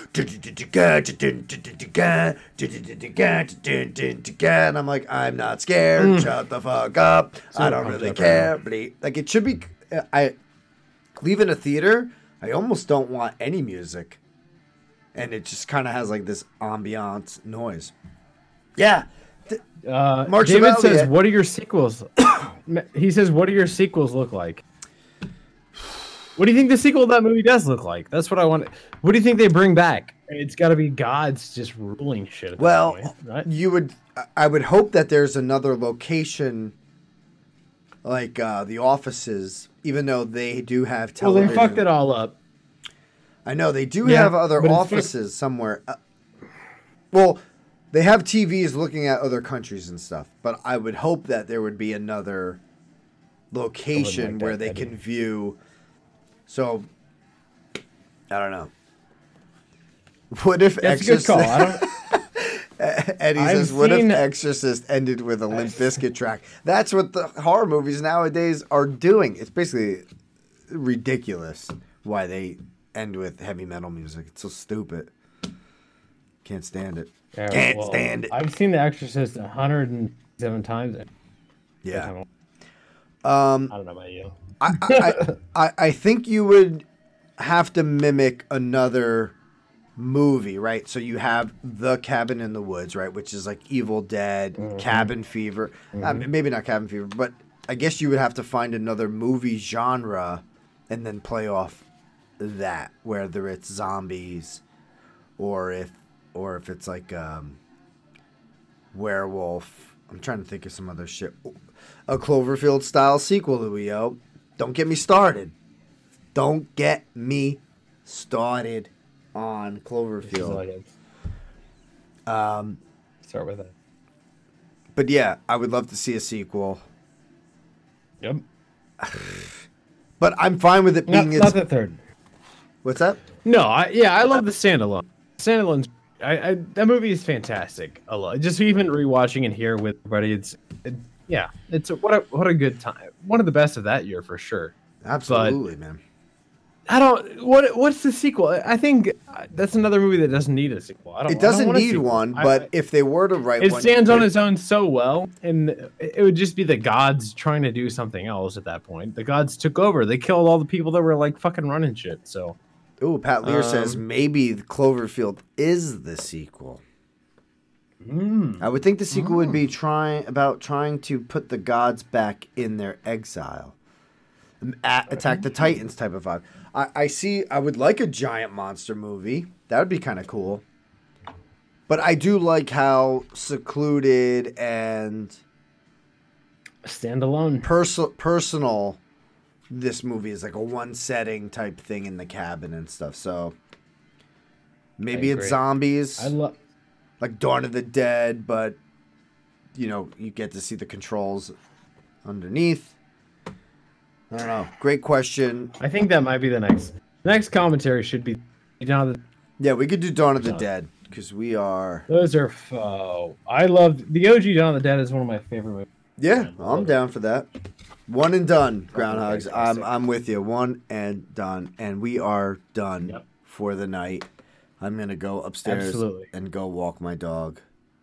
and I'm like, I'm not scared. Shut the fuck up. I don't really care. Like, it should be, I leaving a theater, I almost don't want any music. And it just kind of has like this ambiance noise. Yeah. Mark David says, what do your sequels? He says, what do your sequels look like? What do you think the sequel to that movie does look like? That's what I want. What do you think they bring back? It's got to be gods just ruling shit. At well, that point, right? I would hope that there's another location, like the offices, even though they do have television. Well, they fucked it all up. I know they do have other offices somewhere. Well, they have TVs looking at other countries and stuff, but I would hope that there would be another location where they can view. So, I don't know. What if Exorcist? That's a good call. Eddie says, "What if Exorcist ended with a Limp Bizkit track?" That's what the horror movies nowadays are doing. It's basically ridiculous why they end with heavy metal music. It's so stupid. Can't stand it. Can't stand it. I've seen The Exorcist 107 times. Yeah. I don't know about you. I think you would have to mimic another movie, right? So you have The Cabin in the Woods, right? Which is like Evil Dead, Cabin Fever. Maybe not Cabin Fever, but I guess you would have to find another movie genre and then play off that, whether it's zombies or if it's like werewolf. I'm trying to think of some other shit. A Cloverfield style sequel, Louio. Don't get me started. Don't get me started on Cloverfield. Start with that. But yeah, I would love to see a sequel. Yep. But I'm fine with it being not the third. What's that? No, I love the standalone. Standalone's that movie is fantastic. I love just even rewatching it here with everybody. It's what a good time. One of the best of that year for sure. Absolutely, man. I don't. What's the sequel? I think that's another movie that doesn't need a sequel. It doesn't need one, but if they were to write one, it stands on its own so well, and it would just be the gods trying to do something else at that point. The gods took over. They killed all the people that were like fucking running shit. So, ooh, Pat Lear says maybe Cloverfield is the sequel. I would think the sequel would be trying to put the gods back in their exile. Attack the Titans type of vibe. I would like a giant monster movie. That would be kind of cool. But I do like how secluded and standalone personal this movie is, like a one setting type thing in the cabin and stuff. So maybe it's zombies. Like Dawn of the Dead, but you get to see the controls underneath. I don't know. Great question. I think that might be the next commentary should be Dawn of the. Yeah, we could do Dawn of the Dead because we are. Those are. I love the OG Dawn of the Dead is one of my favorite movies. Yeah, I'm down for that. One and done, Groundhogs. I'm with you. One and done, and we are done for the night. I'm gonna go upstairs and go walk my dog.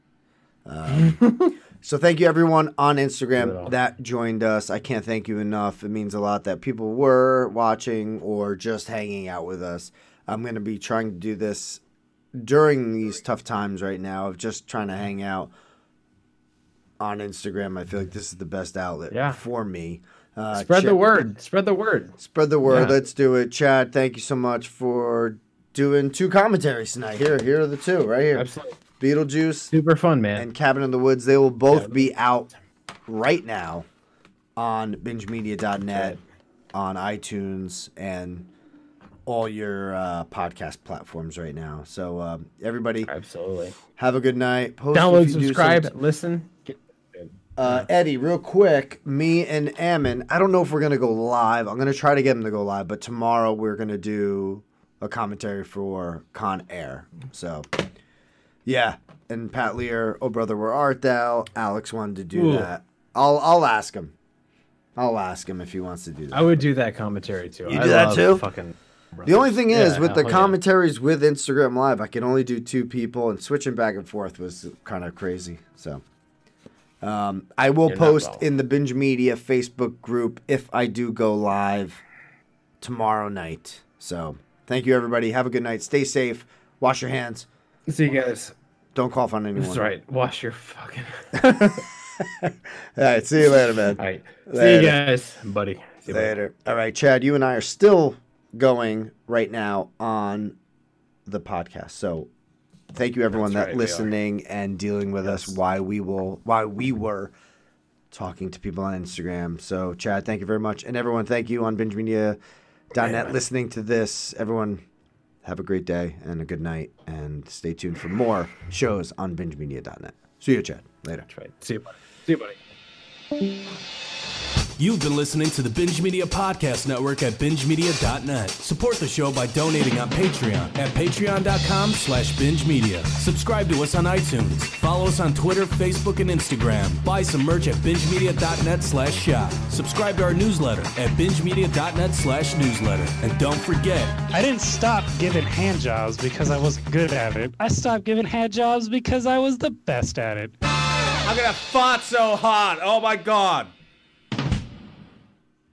So thank you everyone on Instagram that joined us. I can't thank you enough. It means a lot that people were watching or just hanging out with us. I'm going to be trying to do this during these tough times right now of just trying to hang out on Instagram. I feel like this is the best outlet for me. Spread the word. Spread the word. Spread the word. Yeah. Let's do it. Chad, thank you so much for doing 2 commentaries tonight. Here are the 2 right here. Absolutely. Beetlejuice. Super fun, man. And Cabin in the Woods. They will both be out right now on bingemedia.net, on iTunes, and all your podcast platforms right now. So everybody, absolutely, have a good night. Download, subscribe, listen. Eddie, real quick, me and Ammon, I don't know if we're going to go live. I'm going to try to get him to go live, but tomorrow we're going to do a commentary for Con Air. So... yeah, and Pat Lear, oh brother, where art thou? Alex wanted to do that. I'll ask him. I'll ask him if he wants to do that. I would do that commentary too. You do that too? Fucking the only thing is, with the commentaries with Instagram Live, I can only do 2 people, and switching back and forth was kind of crazy. So, I will post in the Binge Media Facebook group if I do go live tomorrow night. So, thank you, everybody. Have a good night. Stay safe. Wash your hands. See you guys. Don't cough on anyone. That's right. Wash your fucking... All right. See you later, man. All right. See you guys, buddy. See you later. All right, Chad, you and I are still going right now on the podcast. So thank you, everyone, listening and dealing with us while we were talking to people on Instagram. So, Chad, thank you very much. And everyone, thank you on BingeMedia.net listening to this. Everyone, have a great day and a good night. And stay tuned for more shows on BingeMedia.net. See you, Chad. Later. That's right. See you, buddy. See you, buddy. You've been listening to the Binge Media Podcast Network at BingeMedia.net. Support the show by donating on Patreon at Patreon.com/Binge Media. Subscribe to us on iTunes. Follow us on Twitter, Facebook, and Instagram. Buy some merch at BingeMedia.net/shop. Subscribe to our newsletter at BingeMedia.net/newsletter. And don't forget, I didn't stop giving hand jobs because I wasn't good at it. I stopped giving hand jobs because I was the best at it. I'm gonna fart so hard. Oh my God.